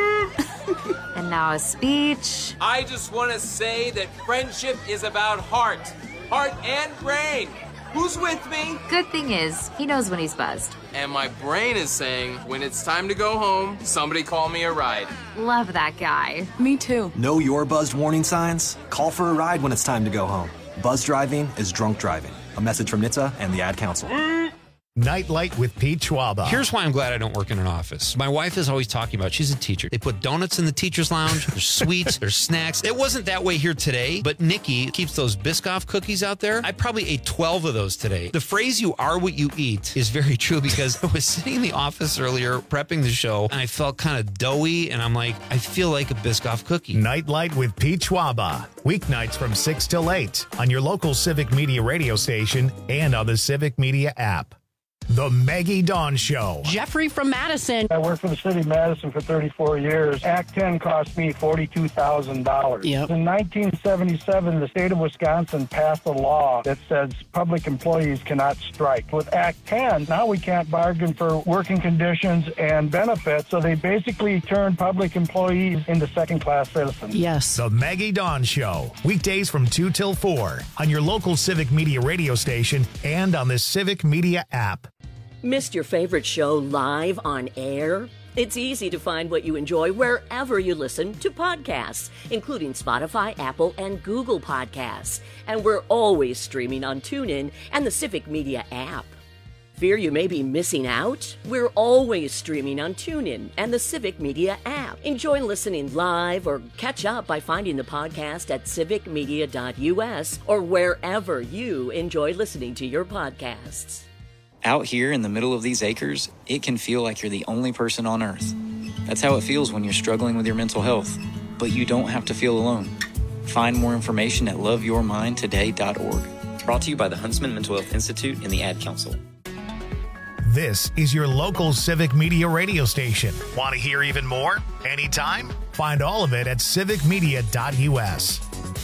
And now a speech. I just want to say that friendship is about heart. Heart and brain. Who's with me? Good thing is, he knows when he's buzzed. And my brain is saying, when it's time to go home, somebody call me a ride. Love that guy. Me too. Know your buzzed warning signs? Call for a ride when it's time to go home. Buzz driving is drunk driving. A message from N H T S A and the Ad Council. Nightlight with Pete Schwaba. Here's why I'm glad I don't work in an office. My wife is always talking about, she's a teacher. They put donuts in the teacher's lounge. There's sweets. There's snacks. It wasn't that way here today, but Nikki keeps those Biscoff cookies out there. I probably ate twelve of those today. The phrase, you are what you eat, is very true because I was sitting in the office earlier prepping the show, and I felt kind of doughy, and I'm like, I feel like a Biscoff cookie. Nightlight with Pete Schwaba. Weeknights from six till eight on your local Civic Media radio station and on the Civic Media app. The Maggie Dawn Show. Jeffrey from Madison. I worked for the city of Madison for thirty-four years. Act ten cost me forty-two thousand dollars. Yep. In nineteen seventy-seven, the state of Wisconsin passed a law that says public employees cannot strike. With Act ten, now we can't bargain for working conditions and benefits, so they basically turned public employees into second-class citizens. Yes. The Maggie Dawn Show. Weekdays from two till four on your local Civic Media radio station and on the Civic Media app. Missed your favorite show live on air? It's easy to find what you enjoy wherever you listen to podcasts, including Spotify, Apple, and Google Podcasts. And we're always streaming on TuneIn and the Civic Media app. Fear you may be missing out? We're always streaming on TuneIn and the Civic Media app. Enjoy listening live or catch up by finding the podcast at civic media dot u s or wherever you enjoy listening to your podcasts. Out here in the middle of these acres, it can feel like you're the only person on earth. That's how it feels when you're struggling with your mental health. But you don't have to feel alone. Find more information at love your mind today dot org. Brought to you by the Huntsman Mental Health Institute and the Ad Council. This is your local Civic Media radio station. Want to hear even more? Anytime? Find all of it at civic media dot u s.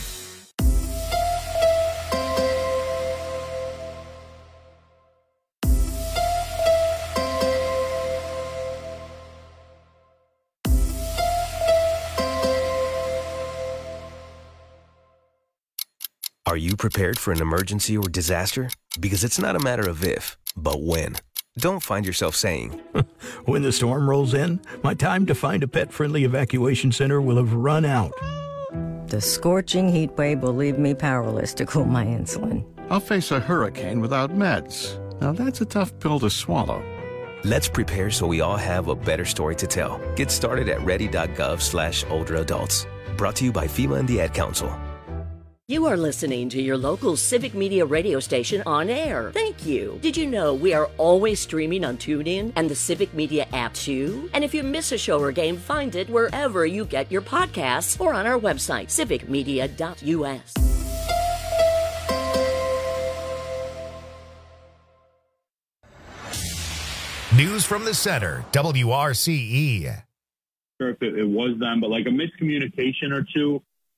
Are you prepared for an emergency or disaster? Because it's not a matter of if, but when. Don't find yourself saying, when the storm rolls in, my time to find a pet-friendly evacuation center will have run out. The scorching heat wave will leave me powerless to cool my insulin. I'll face a hurricane without meds. Now that's a tough pill to swallow. Let's prepare so we all have a better story to tell. Get started at ready dot gov slash older adults. Brought to you by FEMA and the Ad Council. You are listening to your local Civic Media radio station on air. Thank you. Did you know we are always streaming on TuneIn and the Civic Media app too? And if you miss a show or game, find it wherever you get your podcasts or on our website, civic media dot u s. News from the center, W R C E. Sure if it, it was them, but like a miscommunication or two.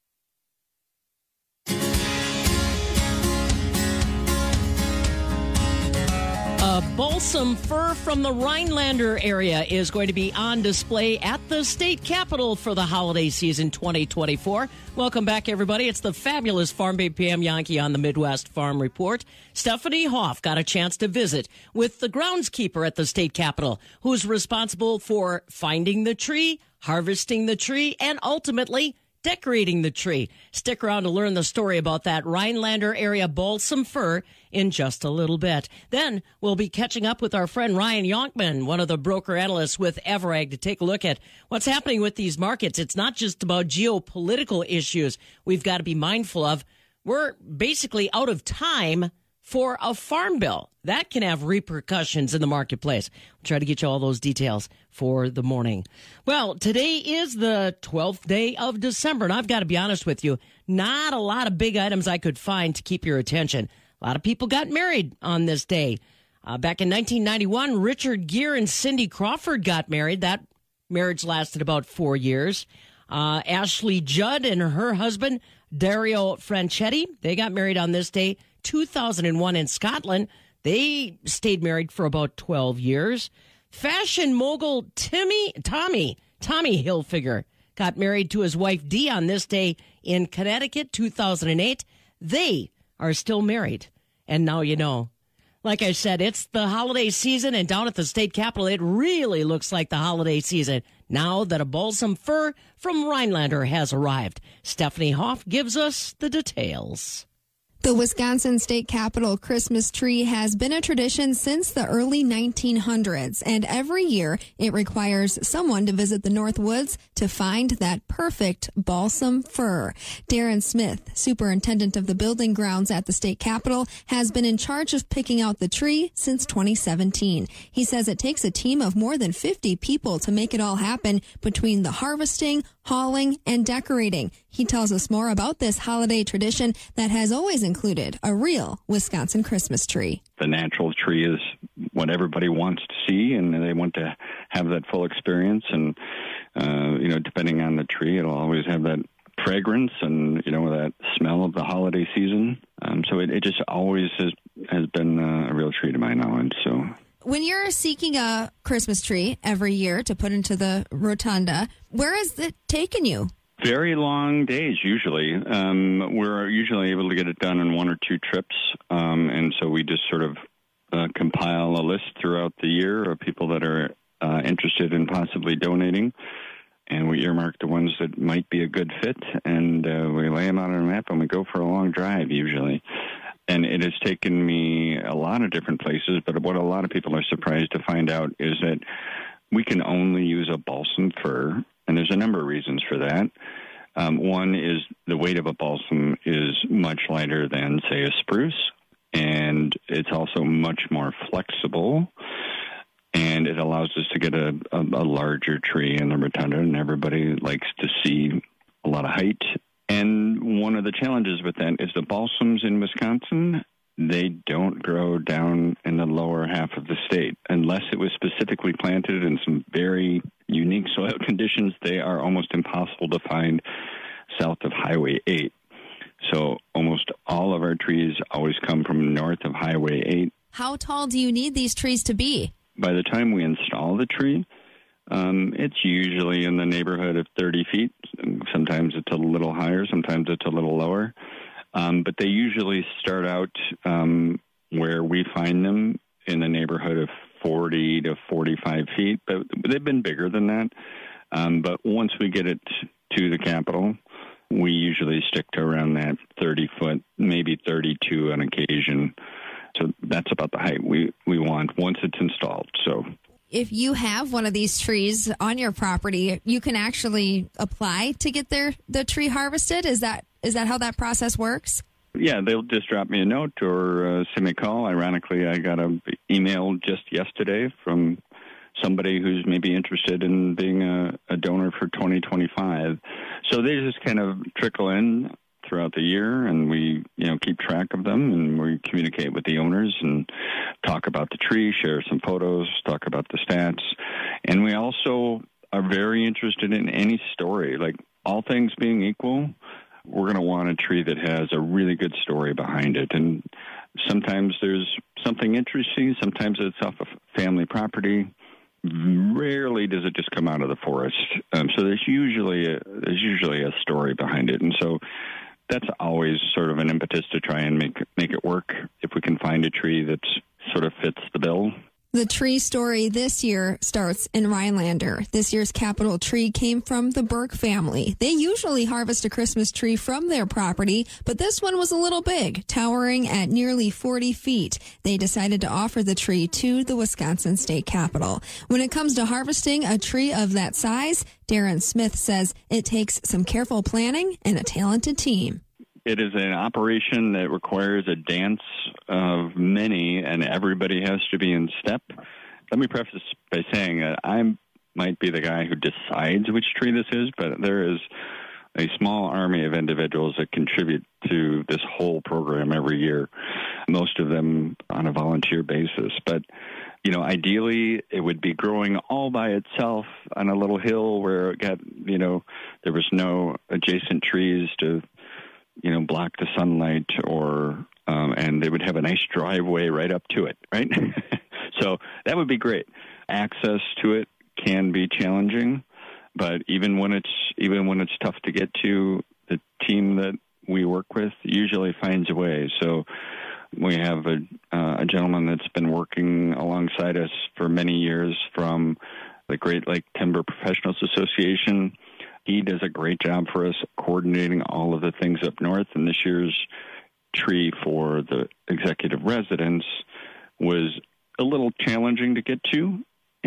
A balsam fir from the Rhinelander area is going to be on display at the state capitol for the holiday season twenty twenty-four. Welcome back, everybody. It's the fabulous Farm Babe Pam Yankee on the Midwest Farm Report. Stephanie Hoff got a chance to visit with the groundskeeper at the state capitol, who's responsible for finding the tree, harvesting the tree, and ultimately decorating the tree. Stick around to learn the story about that Rhinelander area balsam fir in just a little bit. Then we'll be catching up with our friend Ryan Yonkman, one of the broker analysts with Everag, to take a look at what's happening with these markets. It's not just about geopolitical issues we've got to be mindful of. We're basically out of time for a farm bill. That can have repercussions in the marketplace. We'll try to get you all those details for the morning. Well, today is the twelfth day of December, and I've got to be honest with you, not a lot of big items I could find to keep your attention. A lot of people got married on this day. Uh, back in nineteen ninety-one, Richard Gere and Cindy Crawford got married. That marriage lasted about four years. Uh, Ashley Judd and her husband, Dario Franchetti, they got married on this day, two thousand one in Scotland. They stayed married for about twelve years. Fashion mogul Timmy, Tommy, Tommy Hilfiger got married to his wife Dee on this day in Connecticut, two thousand eight. They are still married. And now you know. Like I said, it's the holiday season, and down at the state capitol, it really looks like the holiday season now that a balsam fir from Rhinelander has arrived. Stephanie Hoff gives us the details. The Wisconsin State Capitol Christmas tree has been a tradition since the early nineteen hundreds, and every year it requires someone to visit the North Woods to find that perfect balsam fir. Darren Smith, superintendent of the building grounds at the State Capitol, has been in charge of picking out the tree since twenty seventeen. He says it takes a team of more than fifty people to make it all happen between the harvesting, hauling, and decorating. He tells us more about this holiday tradition that has always included a real Wisconsin Christmas tree. The natural tree is what everybody wants to see, and they want to have that full experience. And, uh, you know, depending on the tree, it'll always have that fragrance and, you know, that smell of the holiday season. Um, so it, it just always has, has been uh, a real treat to my knowledge. So when you're seeking a Christmas tree every year to put into the rotunda, where has it taken you? Very long days, usually. Um, we're usually able to get it done in one or two trips, um, and so we just sort of uh, compile a list throughout the year of people that are uh, interested in possibly donating, and we earmark the ones that might be a good fit, and uh, we lay them out on a map, and we go for a long drive, usually. And it has taken me a lot of different places, but what a lot of people are surprised to find out is that we can only use a balsam fir, and there's a number of reasons for that. Um, one is the weight of a balsam is much lighter than, say, a spruce, and it's also much more flexible, and it allows us to get a, a, a larger tree in the rotunda, and everybody likes to see a lot of height. And one of the challenges with that is the balsams in Wisconsin, they don't grow down in the lower half of the state. Unless it was specifically planted in some very unique soil conditions, they are almost impossible to find south of Highway eight. So almost all of our trees always come from north of Highway eight. How tall do you need these trees to be? By the time we install the tree, um, it's usually in the neighborhood of thirty feet. Sometimes it's a little higher, sometimes it's a little lower. Um, but they usually start out um, where we find them in the neighborhood of forty to forty-five feet, but they've been bigger than that. Um, but once we get it to the Capitol, we usually stick to around that thirty foot, maybe thirty-two on occasion. So that's about the height we, we want once it's installed. So if you have one of these trees on your property, you can actually apply to get their the tree harvested. Is that Is that how that process works? Yeah, they'll just drop me a note or uh, send me a call. Ironically, I got an email just yesterday from somebody who's maybe interested in being a, a donor for twenty twenty-five. So they just kind of trickle in throughout the year, and we, you know, keep track of them, and we communicate with the owners and talk about the tree, share some photos, talk about the stats. And we also are very interested in any story. Like, all things being equal, we're going to want a tree that has a really good story behind it. And sometimes there's something interesting. Sometimes it's off of family property. Rarely does it just come out of the forest. Um, so there's usually a, there's usually a story behind it. And so that's always sort of an impetus to try and make make it work if we can find a tree that sort of fits the bill. The tree story this year starts in Rhinelander. This year's capital tree came from the Burke family. They usually harvest a Christmas tree from their property, but this one was a little big, towering at nearly forty feet. They decided to offer the tree to the Wisconsin State Capitol. When it comes to harvesting a tree of that size, Darren Smith says it takes some careful planning and a talented team. It is an operation that requires a dance of many, and everybody has to be in step. Let me preface by saying that I might be the guy who decides which tree this is, but there is a small army of individuals that contribute to this whole program every year, most of them on a volunteer basis. But, you know, ideally it would be growing all by itself on a little hill where it got, you know, there was no adjacent trees to, you know, block the sunlight, or um, and they would have a nice driveway right up to it, right? So that would be great. Access to it can be challenging, but even when it's even when it's tough to get to, the team that we work with usually finds a way. So we have a, uh, a gentleman that's been working alongside us for many years from the Great Lake Timber Professionals Association. He does a great job for us coordinating all of the things up north. And this year's tree for the executive residence was a little challenging to get to.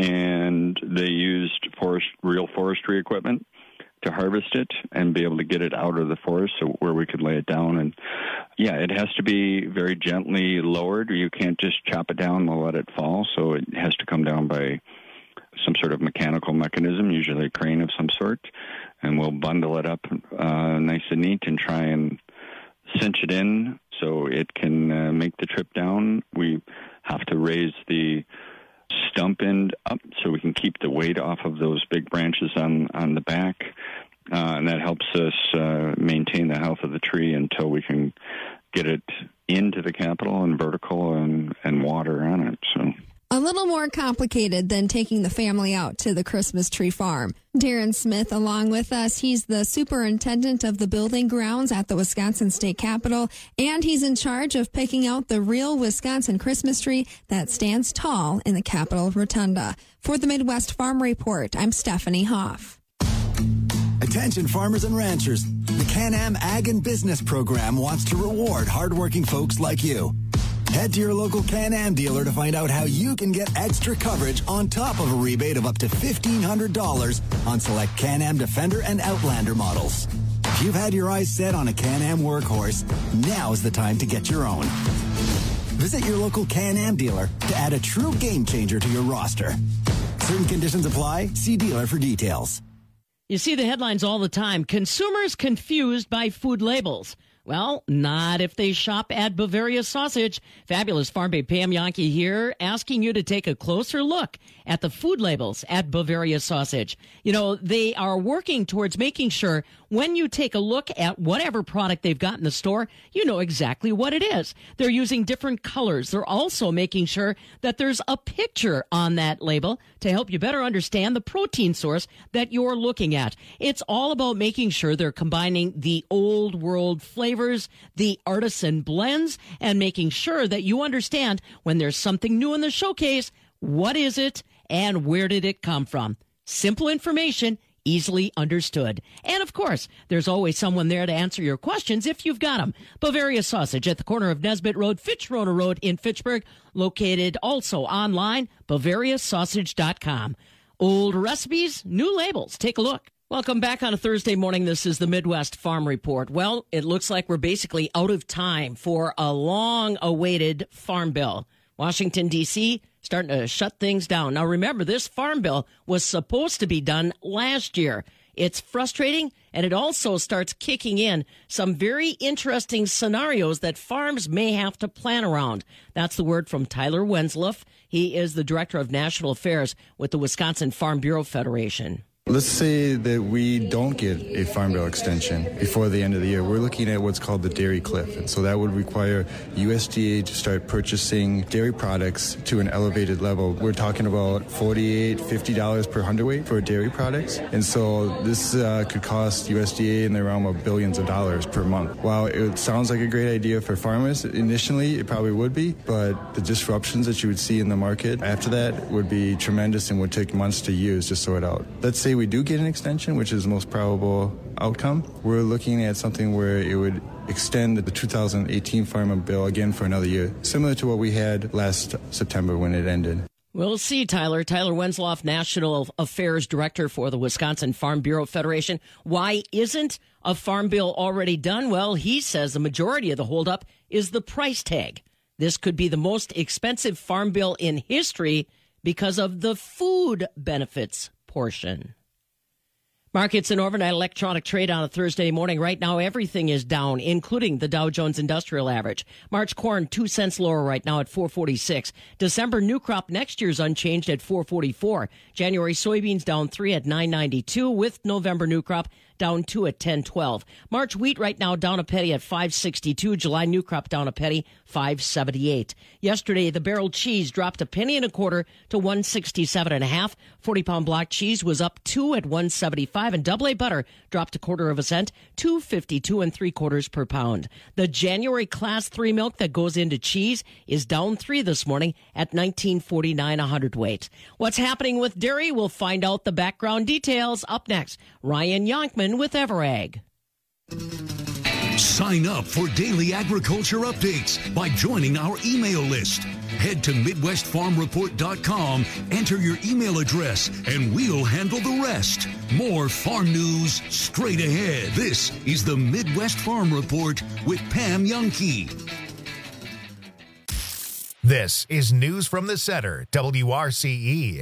And they used forest, real forestry equipment to harvest it and be able to get it out of the forest so where we could lay it down. And yeah, it has to be very gently lowered. You can't just chop it down and let it fall. So it has to come down by some sort of mechanical mechanism, usually a crane of some sort, and we'll bundle it up uh, nice and neat and try and cinch it in so it can uh, make the trip down. We have to raise the stump end up so we can keep the weight off of those big branches on, on the back, uh, and that helps us uh, maintain the health of the tree until we can get it into the Capitol and vertical and, and water on it. So. A little more complicated than taking the family out to the Christmas tree farm. Darren Smith, along with us, he's the superintendent of the building grounds at the Wisconsin State Capitol, and he's in charge of picking out the real Wisconsin Christmas tree that stands tall in the Capitol Rotunda. For the Midwest Farm Report, I'm Stephanie Hoff. Attention farmers and ranchers. The Can-Am Ag and Business Program wants to reward hardworking folks like you. Head to your local Can-Am dealer to find out how you can get extra coverage on top of a rebate of up to fifteen hundred dollars on select Can-Am Defender and Outlander models. If you've had your eyes set on a Can-Am workhorse, now's the time to get your own. Visit your local Can-Am dealer to add a true game changer to your roster. Certain conditions apply. See dealer for details. You see the headlines all the time. Consumers confused by food labels. Well, not if they shop at Bavaria Sausage. Fabulous Farm Babe Pam Yankee here, asking you to take a closer look at the food labels at Bavaria Sausage. You know, they are working towards making sure when you take a look at whatever product they've got in the store, you know exactly what it is. They're using different colors. They're also making sure that there's a picture on that label to help you better understand the protein source that you're looking at. It's all about making sure they're combining the old world flavors, the artisan blends, and making sure that you understand when there's something new in the showcase, what is it and where did it come from? Simple information, easily understood. And of course, there's always someone there to answer your questions if you've got them. Bavaria Sausage at the corner of Nesbitt Road, Fitchrona Road in Fitchburg, located also online, bavaria sausage dot com. Old recipes, new labels. Take a look. Welcome back on a Thursday morning. This is the Midwest Farm Report. Well, it looks like we're basically out of time for a long-awaited farm bill. Washington, D C, starting to shut things down. Now, remember, this farm bill was supposed to be done last year. It's frustrating, and it also starts kicking in some very interesting scenarios that farms may have to plan around. That's the word from Tyler Wenzloff. He is the Director of National Affairs with the Wisconsin Farm Bureau Federation. Let's say that we don't get a Farm Bill extension before the end of the year. We're looking at what's called the dairy cliff. And so that would require U S D A to start purchasing dairy products to an elevated level. We're talking about forty-eight dollars, fifty dollars per hundredweight for dairy products. And so this uh, could cost U S D A in the realm of billions of dollars per month. While it sounds like a great idea for farmers, initially it probably would be, but the disruptions that you would see in the market after that would be tremendous and would take months to years to sort out. Let's say we do get an extension, which is the most probable outcome. We're looking at something where it would extend the two thousand eighteen Farm Bill again for another year, similar to what we had last September when it ended. We'll see, Tyler. Tyler Wenzloff, National Affairs Director for the Wisconsin Farm Bureau Federation. Why isn't a farm bill already done? Well, he says the majority of the holdup is the price tag. This could be the most expensive farm bill in history because of the food benefits portion. Markets and overnight electronic trade on a Thursday morning. Right now, everything is down, including the Dow Jones Industrial Average. March corn, two cents lower right now at four forty-six. December new crop next year's unchanged at four forty-four. January soybeans down three at nine ninety-two, with November new crop down two at ten twelve. March wheat right now down a penny at five sixty-two. July new crop down a penny, five seventy-eight. Yesterday, the barrel cheese dropped a penny and a quarter to one sixty-seven and a half. forty pound block cheese was up two at one seventy-five, and double A butter dropped a quarter of a cent, two fifty-two and three quarters per pound. The January class three milk that goes into cheese is down three this morning at nineteen forty-nine a hundredweight. What's happening with dairy? We'll find out the background details up next. Ryan Yonkman with Everag. Sign up for daily agriculture updates by joining our email list. Head to Midwest Farm Report dot com, enter your email address, and we'll handle the rest. More farm news straight ahead. This is the Midwest Farm Report with Pam Youngkey. This is News from the Center, W R C E.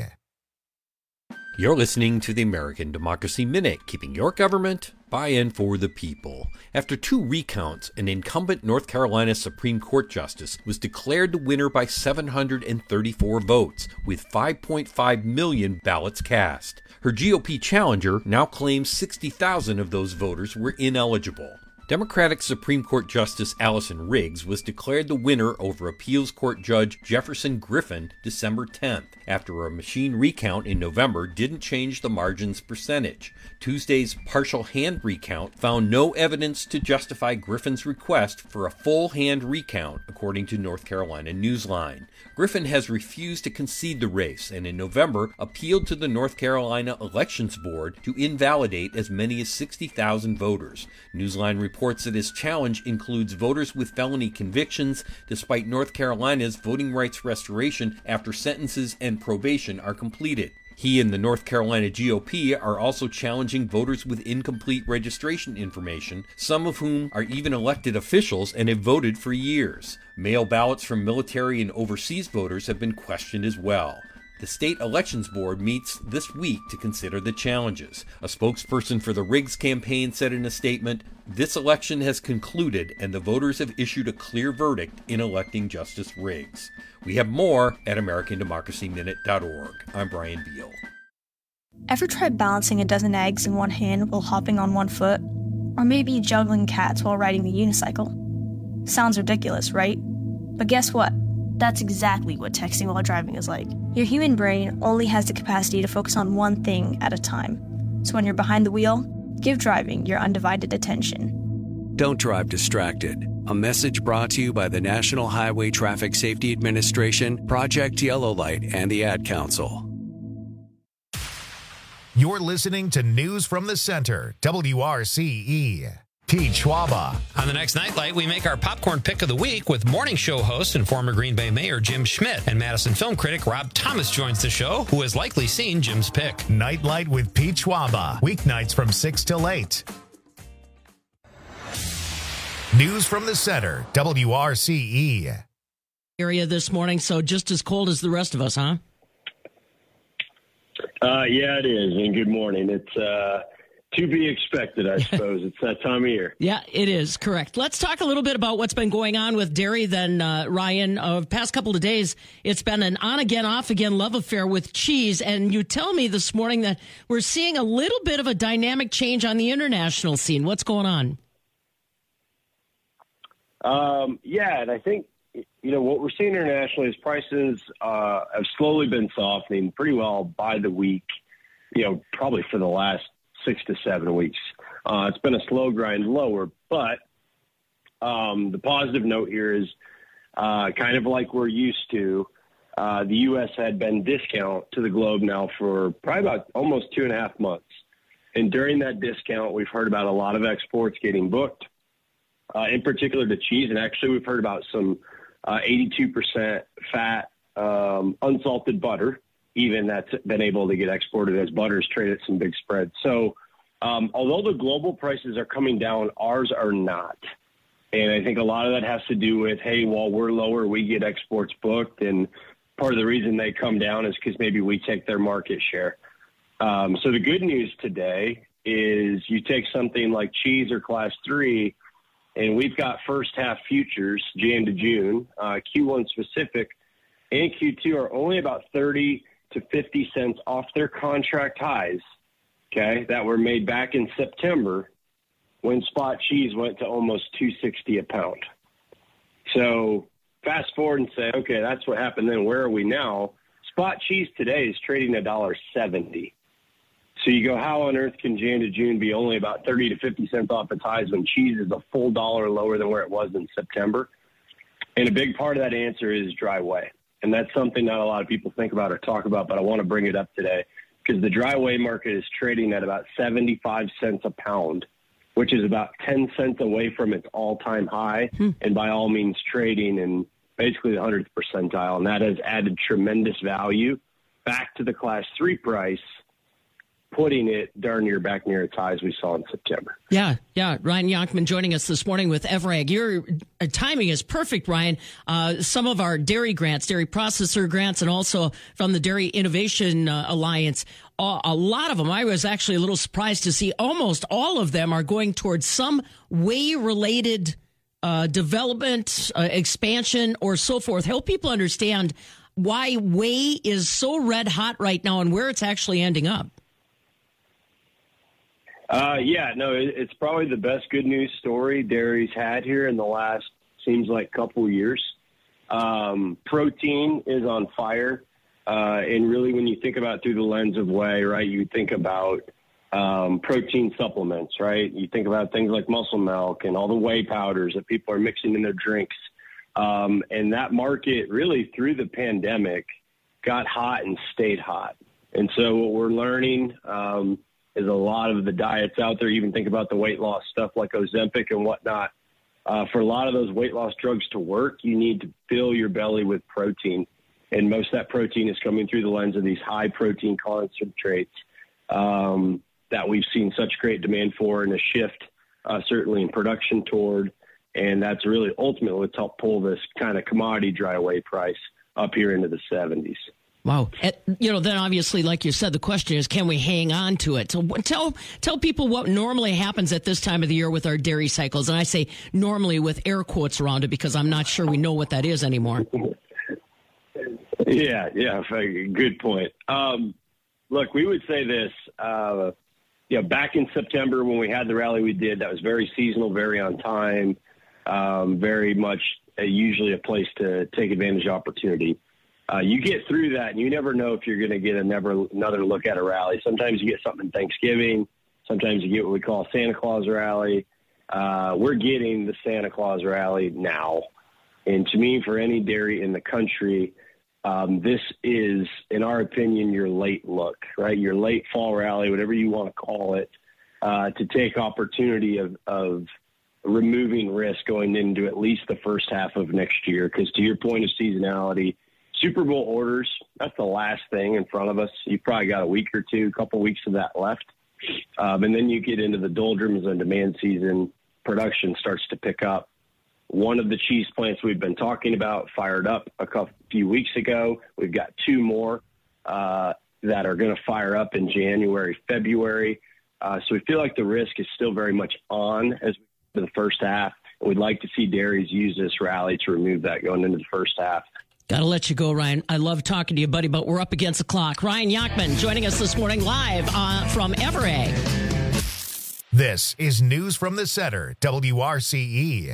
You're listening to the American Democracy Minute, keeping your government by and for the people. After two recounts, an incumbent North Carolina Supreme Court justice was declared the winner by seven hundred thirty-four votes, with five point five million ballots cast. Her G O P challenger now claims sixty thousand of those voters were ineligible. Democratic Supreme Court Justice Allison Riggs was declared the winner over Appeals Court Judge Jefferson Griffin December tenth, after a machine recount in November didn't change the margin's percentage. Tuesday's partial hand recount found no evidence to justify Griffin's request for a full hand recount, according to North Carolina Newsline. Griffin has refused to concede the race, and in November appealed to the North Carolina Elections Board to invalidate as many as sixty thousand voters. Newsline reports that his challenge includes voters with felony convictions, despite North Carolina's voting rights restoration after sentences and probation are completed. He and the North Carolina G O P are also challenging voters with incomplete registration information, some of whom are even elected officials and have voted for years. Mail ballots from military and overseas voters have been questioned as well. The State Elections Board meets this week to consider the challenges. A spokesperson for the Riggs campaign said in a statement, "This election has concluded and the voters have issued a clear verdict in electing Justice Riggs." We have more at American Democracy Minute dot org. I'm Brian Beal. Ever tried balancing a dozen eggs in one hand while hopping on one foot? Or maybe juggling cats while riding the unicycle? Sounds ridiculous, right? But guess what? That's exactly what texting while driving is like. Your human brain only has the capacity to focus on one thing at a time. So when you're behind the wheel, give driving your undivided attention. Don't drive distracted. A message brought to you by the National Highway Traffic Safety Administration, Project Yellow Light, and the Ad Council. You're listening to News from the Center, W R C E. Pete Schwaba. On the next Nightlight, we make our popcorn pick of the week with morning show host and former Green Bay Mayor Jim Schmidt. And Madison film critic Rob Thomas joins the show, who has likely seen Jim's pick. Nightlight with Pete Schwaba. Weeknights from six till eight. News from the center, W R C E. Area this morning, so just as cold as the rest of us, huh? Uh, yeah, it is. And good morning. It's uh, to be expected, I suppose. It's that time of year. Yeah, it is. Correct. Let's talk a little bit about what's been going on with dairy then, uh, Ryan. Of uh, past couple of days, it's been an on-again, off-again love affair with cheese. And you tell me this morning that we're seeing a little bit of a dynamic change on the international scene. What's going on? Um, yeah, and I think, you know, what we're seeing internationally is prices uh, have slowly been softening pretty well by the week, you know, probably for the last six to seven weeks. Uh, it's been a slow grind lower, but um, the positive note here is uh, kind of like we're used to. Uh, the U S had been discount to the globe now for probably about almost two and a half months. And during that discount, we've heard about a lot of exports getting booked, uh, in particular to cheese. And actually, we've heard about some uh, eighty-two percent fat, um, unsalted butter, even that's been able to get exported as butters trade at some big spreads. So um, although the global prices are coming down, ours are not. And I think a lot of that has to do with, hey, while we're lower, we get exports booked. And part of the reason they come down is because maybe we take their market share. Um, so the good news today is you take something like cheese or class three, and we've got first half futures, Jan to June, uh, Q one specific, and Q two are only about thirty to fifty cents off their contract highs, okay, that were made back in September when spot cheese went to almost two sixty a pound. So fast forward and say, okay, that's what happened then. Where are we now? Spot cheese today is trading a dollar seventy. So you go, how on earth can Jan to June be only about thirty to fifty cents off its highs when cheese is a full dollar lower than where it was in September? And a big part of that answer is dry whey. And that's something not a lot of people think about or talk about, but I want to bring it up today because the dry whey market is trading at about seventy-five cents a pound, which is about ten cents away from its all-time high, hmm. and by all means trading in basically the hundredth percentile. And that has added tremendous value back to the class three price, putting it darn near back near its highs we saw in September. Yeah, yeah. Ryan Yonkman joining us this morning with Evrag. Your uh, timing is perfect, Ryan. Uh, some of our dairy grants, dairy processor grants, and also from the Dairy Innovation uh, Alliance, uh, a lot of them, I was actually a little surprised to see almost all of them are going towards some whey-related uh, development, uh, expansion, or so forth. Help people understand why whey is so red hot right now and where it's actually ending up. Uh, yeah, no, it, it's probably the best good news story dairy's had here in the last, seems like, couple of years. Um, protein is on fire. Uh, and really, when you think about through the lens of whey, right, you think about um, protein supplements, right? You think about things like muscle milk and all the whey powders that people are mixing in their drinks. Um, and that market really through the pandemic got hot and stayed hot. And so what we're learning um, is a lot of the diets out there, even think about the weight loss stuff like Ozempic and whatnot. Uh, for a lot of those weight loss drugs to work, you need to fill your belly with protein. And most of that protein is coming through the lens of these high protein concentrates um, that we've seen such great demand for and a shift uh, certainly in production toward. And that's really ultimately what's helped pull this kind of commodity dry whey price up here into the seventies. Wow. You know, then obviously, like you said, the question is, can we hang on to it? So tell tell people what normally happens at this time of the year with our dairy cycles. And I say normally with air quotes around it because I'm not sure we know what that is anymore. Yeah, yeah, good point. Um, look, we would say this, uh, you know, back in September when we had the rally we did, that was very seasonal, very on time, um, very much uh, usually a place to take advantage of opportunity. Uh, you get through that, and you never know if you're going to get a never, another look at a rally. Sometimes you get something Thanksgiving. Sometimes you get what we call a Santa Claus rally. Uh, we're getting the Santa Claus rally now. And to me, for any dairy in the country, um, this is, in our opinion, your late look, right? Your late fall rally, whatever you want to call it. uh, to take opportunity of, of removing risk going into at least the first half of next year. Because to your point of seasonality, Super Bowl orders, that's the last thing in front of us. You've probably got a week or two, a couple weeks of that left. Um, and then you get into the doldrums of demand season. Production starts to pick up. One of the cheese plants we've been talking about fired up a couple few weeks ago. We've got two more uh, that are going to fire up in January, February. Uh, so we feel like the risk is still very much on as we go to the first half. And we'd like to see dairies use this rally to remove that going into the first half. Got to let you go, Ryan. I love talking to you, buddy, but we're up against the clock. Ryan Yachman joining us this morning live uh, from Everett. This is News from the Center, W R C E.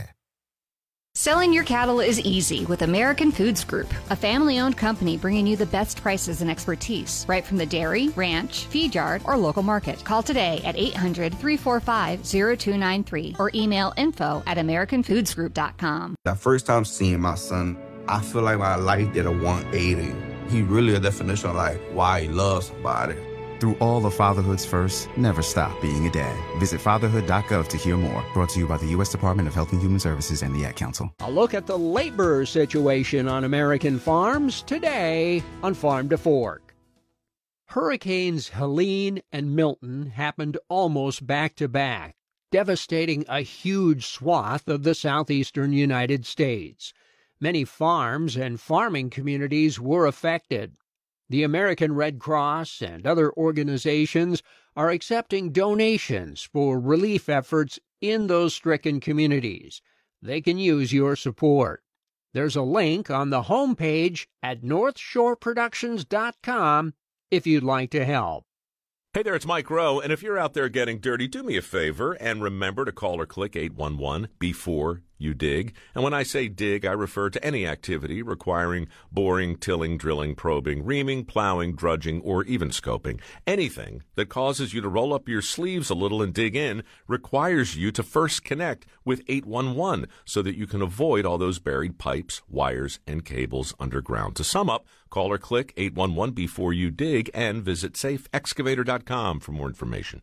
Selling your cattle is easy with American Foods Group, a family-owned company bringing you the best prices and expertise right from the dairy, ranch, feed yard, or local market. Call today at eight hundred, three four five, zero two nine three or email info at american foods group dot com. The first time seeing my son, I feel like my life did a one eighty. He really a definition of like why he loves somebody. Through all of fatherhood's first, never stop being a dad. Visit fatherhood dot gov to hear more. Brought to you by the U S Department of Health and Human Services and the Ad Council. A look at the labor situation on American farms today on Farm to Fork. Hurricanes Helene and Milton happened almost back to back, devastating a huge swath of the southeastern United States. Many farms and farming communities were affected. The American Red Cross and other organizations are accepting donations for relief efforts in those stricken communities. They can use your support. There's a link on the homepage at north shore productions dot com if you'd like to help. Hey there, it's Mike Rowe, and if you're out there getting dirty, do me a favor and remember to call or click eight one one before you dig. And when I say dig, I refer to any activity requiring boring, tilling, drilling, probing, reaming, plowing, drudging, or even scoping. Anything that causes you to roll up your sleeves a little and dig in requires you to first connect with eight one one so that you can avoid all those buried pipes, wires, and cables underground. To sum up, call or click eight one one before you dig and visit safe excavator dot com for more information.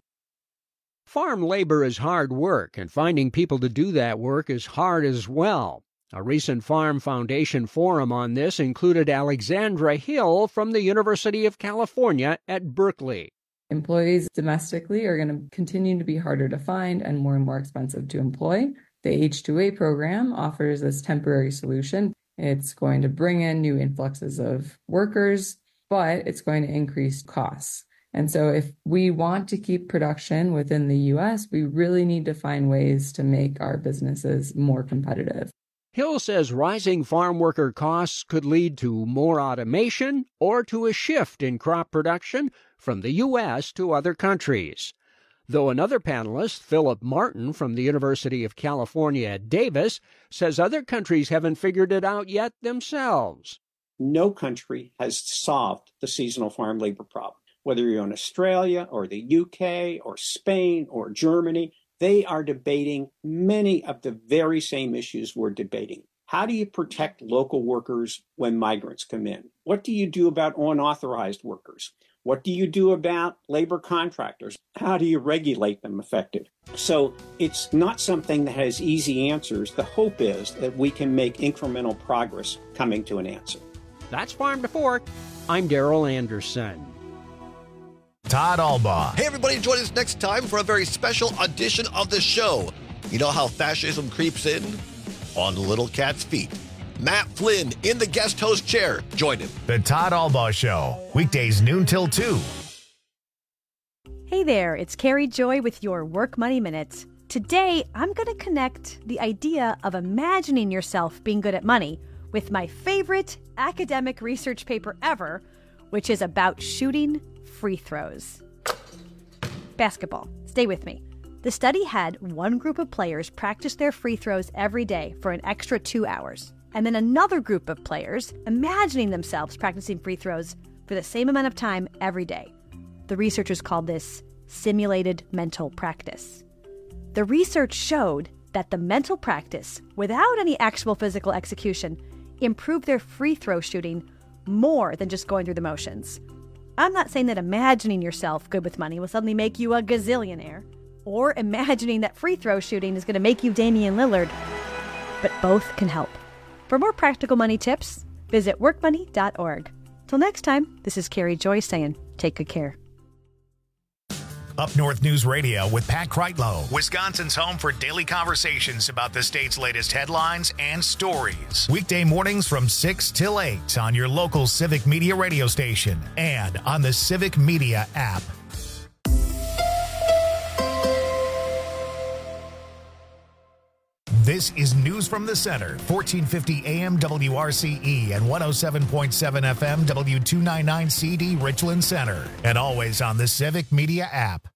Farm labor is hard work, and finding people to do that work is hard as well. A recent Farm Foundation forum on this included Alexandra Hill from the University of California at Berkeley. Employees domestically are going to continue to be harder to find and more and more expensive to employ. The H two A program offers this temporary solution. It's going to bring in new influxes of workers, but it's going to increase costs. And so if we want to keep production within the U S, we really need to find ways to make our businesses more competitive. Hill says rising farm worker costs could lead to more automation or to a shift in crop production from the U S to other countries. Though another panelist, Philip Martin from the University of California at Davis, says other countries haven't figured it out yet themselves. No country has solved the seasonal farm labor problem. Whether you're in Australia or the U K or Spain or Germany, they are debating many of the very same issues we're debating. How do you protect local workers when migrants come in? What do you do about unauthorized workers? What do you do about labor contractors? How do you regulate them effectively? So it's not something that has easy answers. The hope is that we can make incremental progress coming to an answer. That's Farm to Fork. I'm Darrell Anderson. Todd Albaugh. Hey, everybody, join us next time for a very special edition of the show. You know how fascism creeps in? On little cat's feet. Matt Flynn in the guest host chair. Join him. The Todd Albaugh Show, weekdays noon till two. Hey there, it's Carrie Joy with your Work Money Minutes. Today, I'm going to connect the idea of imagining yourself being good at money with my favorite academic research paper ever, which is about shooting free throws. Basketball. Stay with me. The study had one group of players practice their free throws every day for an extra two hours, and then another group of players imagining themselves practicing free throws for the same amount of time every day. The researchers called this simulated mental practice. The research showed that the mental practice, without any actual physical execution, improved their free throw shooting more than just going through the motions. I'm not saying that imagining yourself good with money will suddenly make you a gazillionaire, or imagining that free throw shooting is going to make you Damian Lillard. But both can help. For more practical money tips, visit work money dot org. Till next time, this is Carrie Joy saying, take good care. Up North News Radio with Pat Kreitlow, Wisconsin's home for daily conversations about the state's latest headlines and stories. Weekday mornings from six till eight on your local Civic Media radio station and on the Civic Media app. This is News from the Center, fourteen fifty A M W R C E and one oh seven point seven F M W two ninety-nine C D Richland Center, and always on the Civic Media app.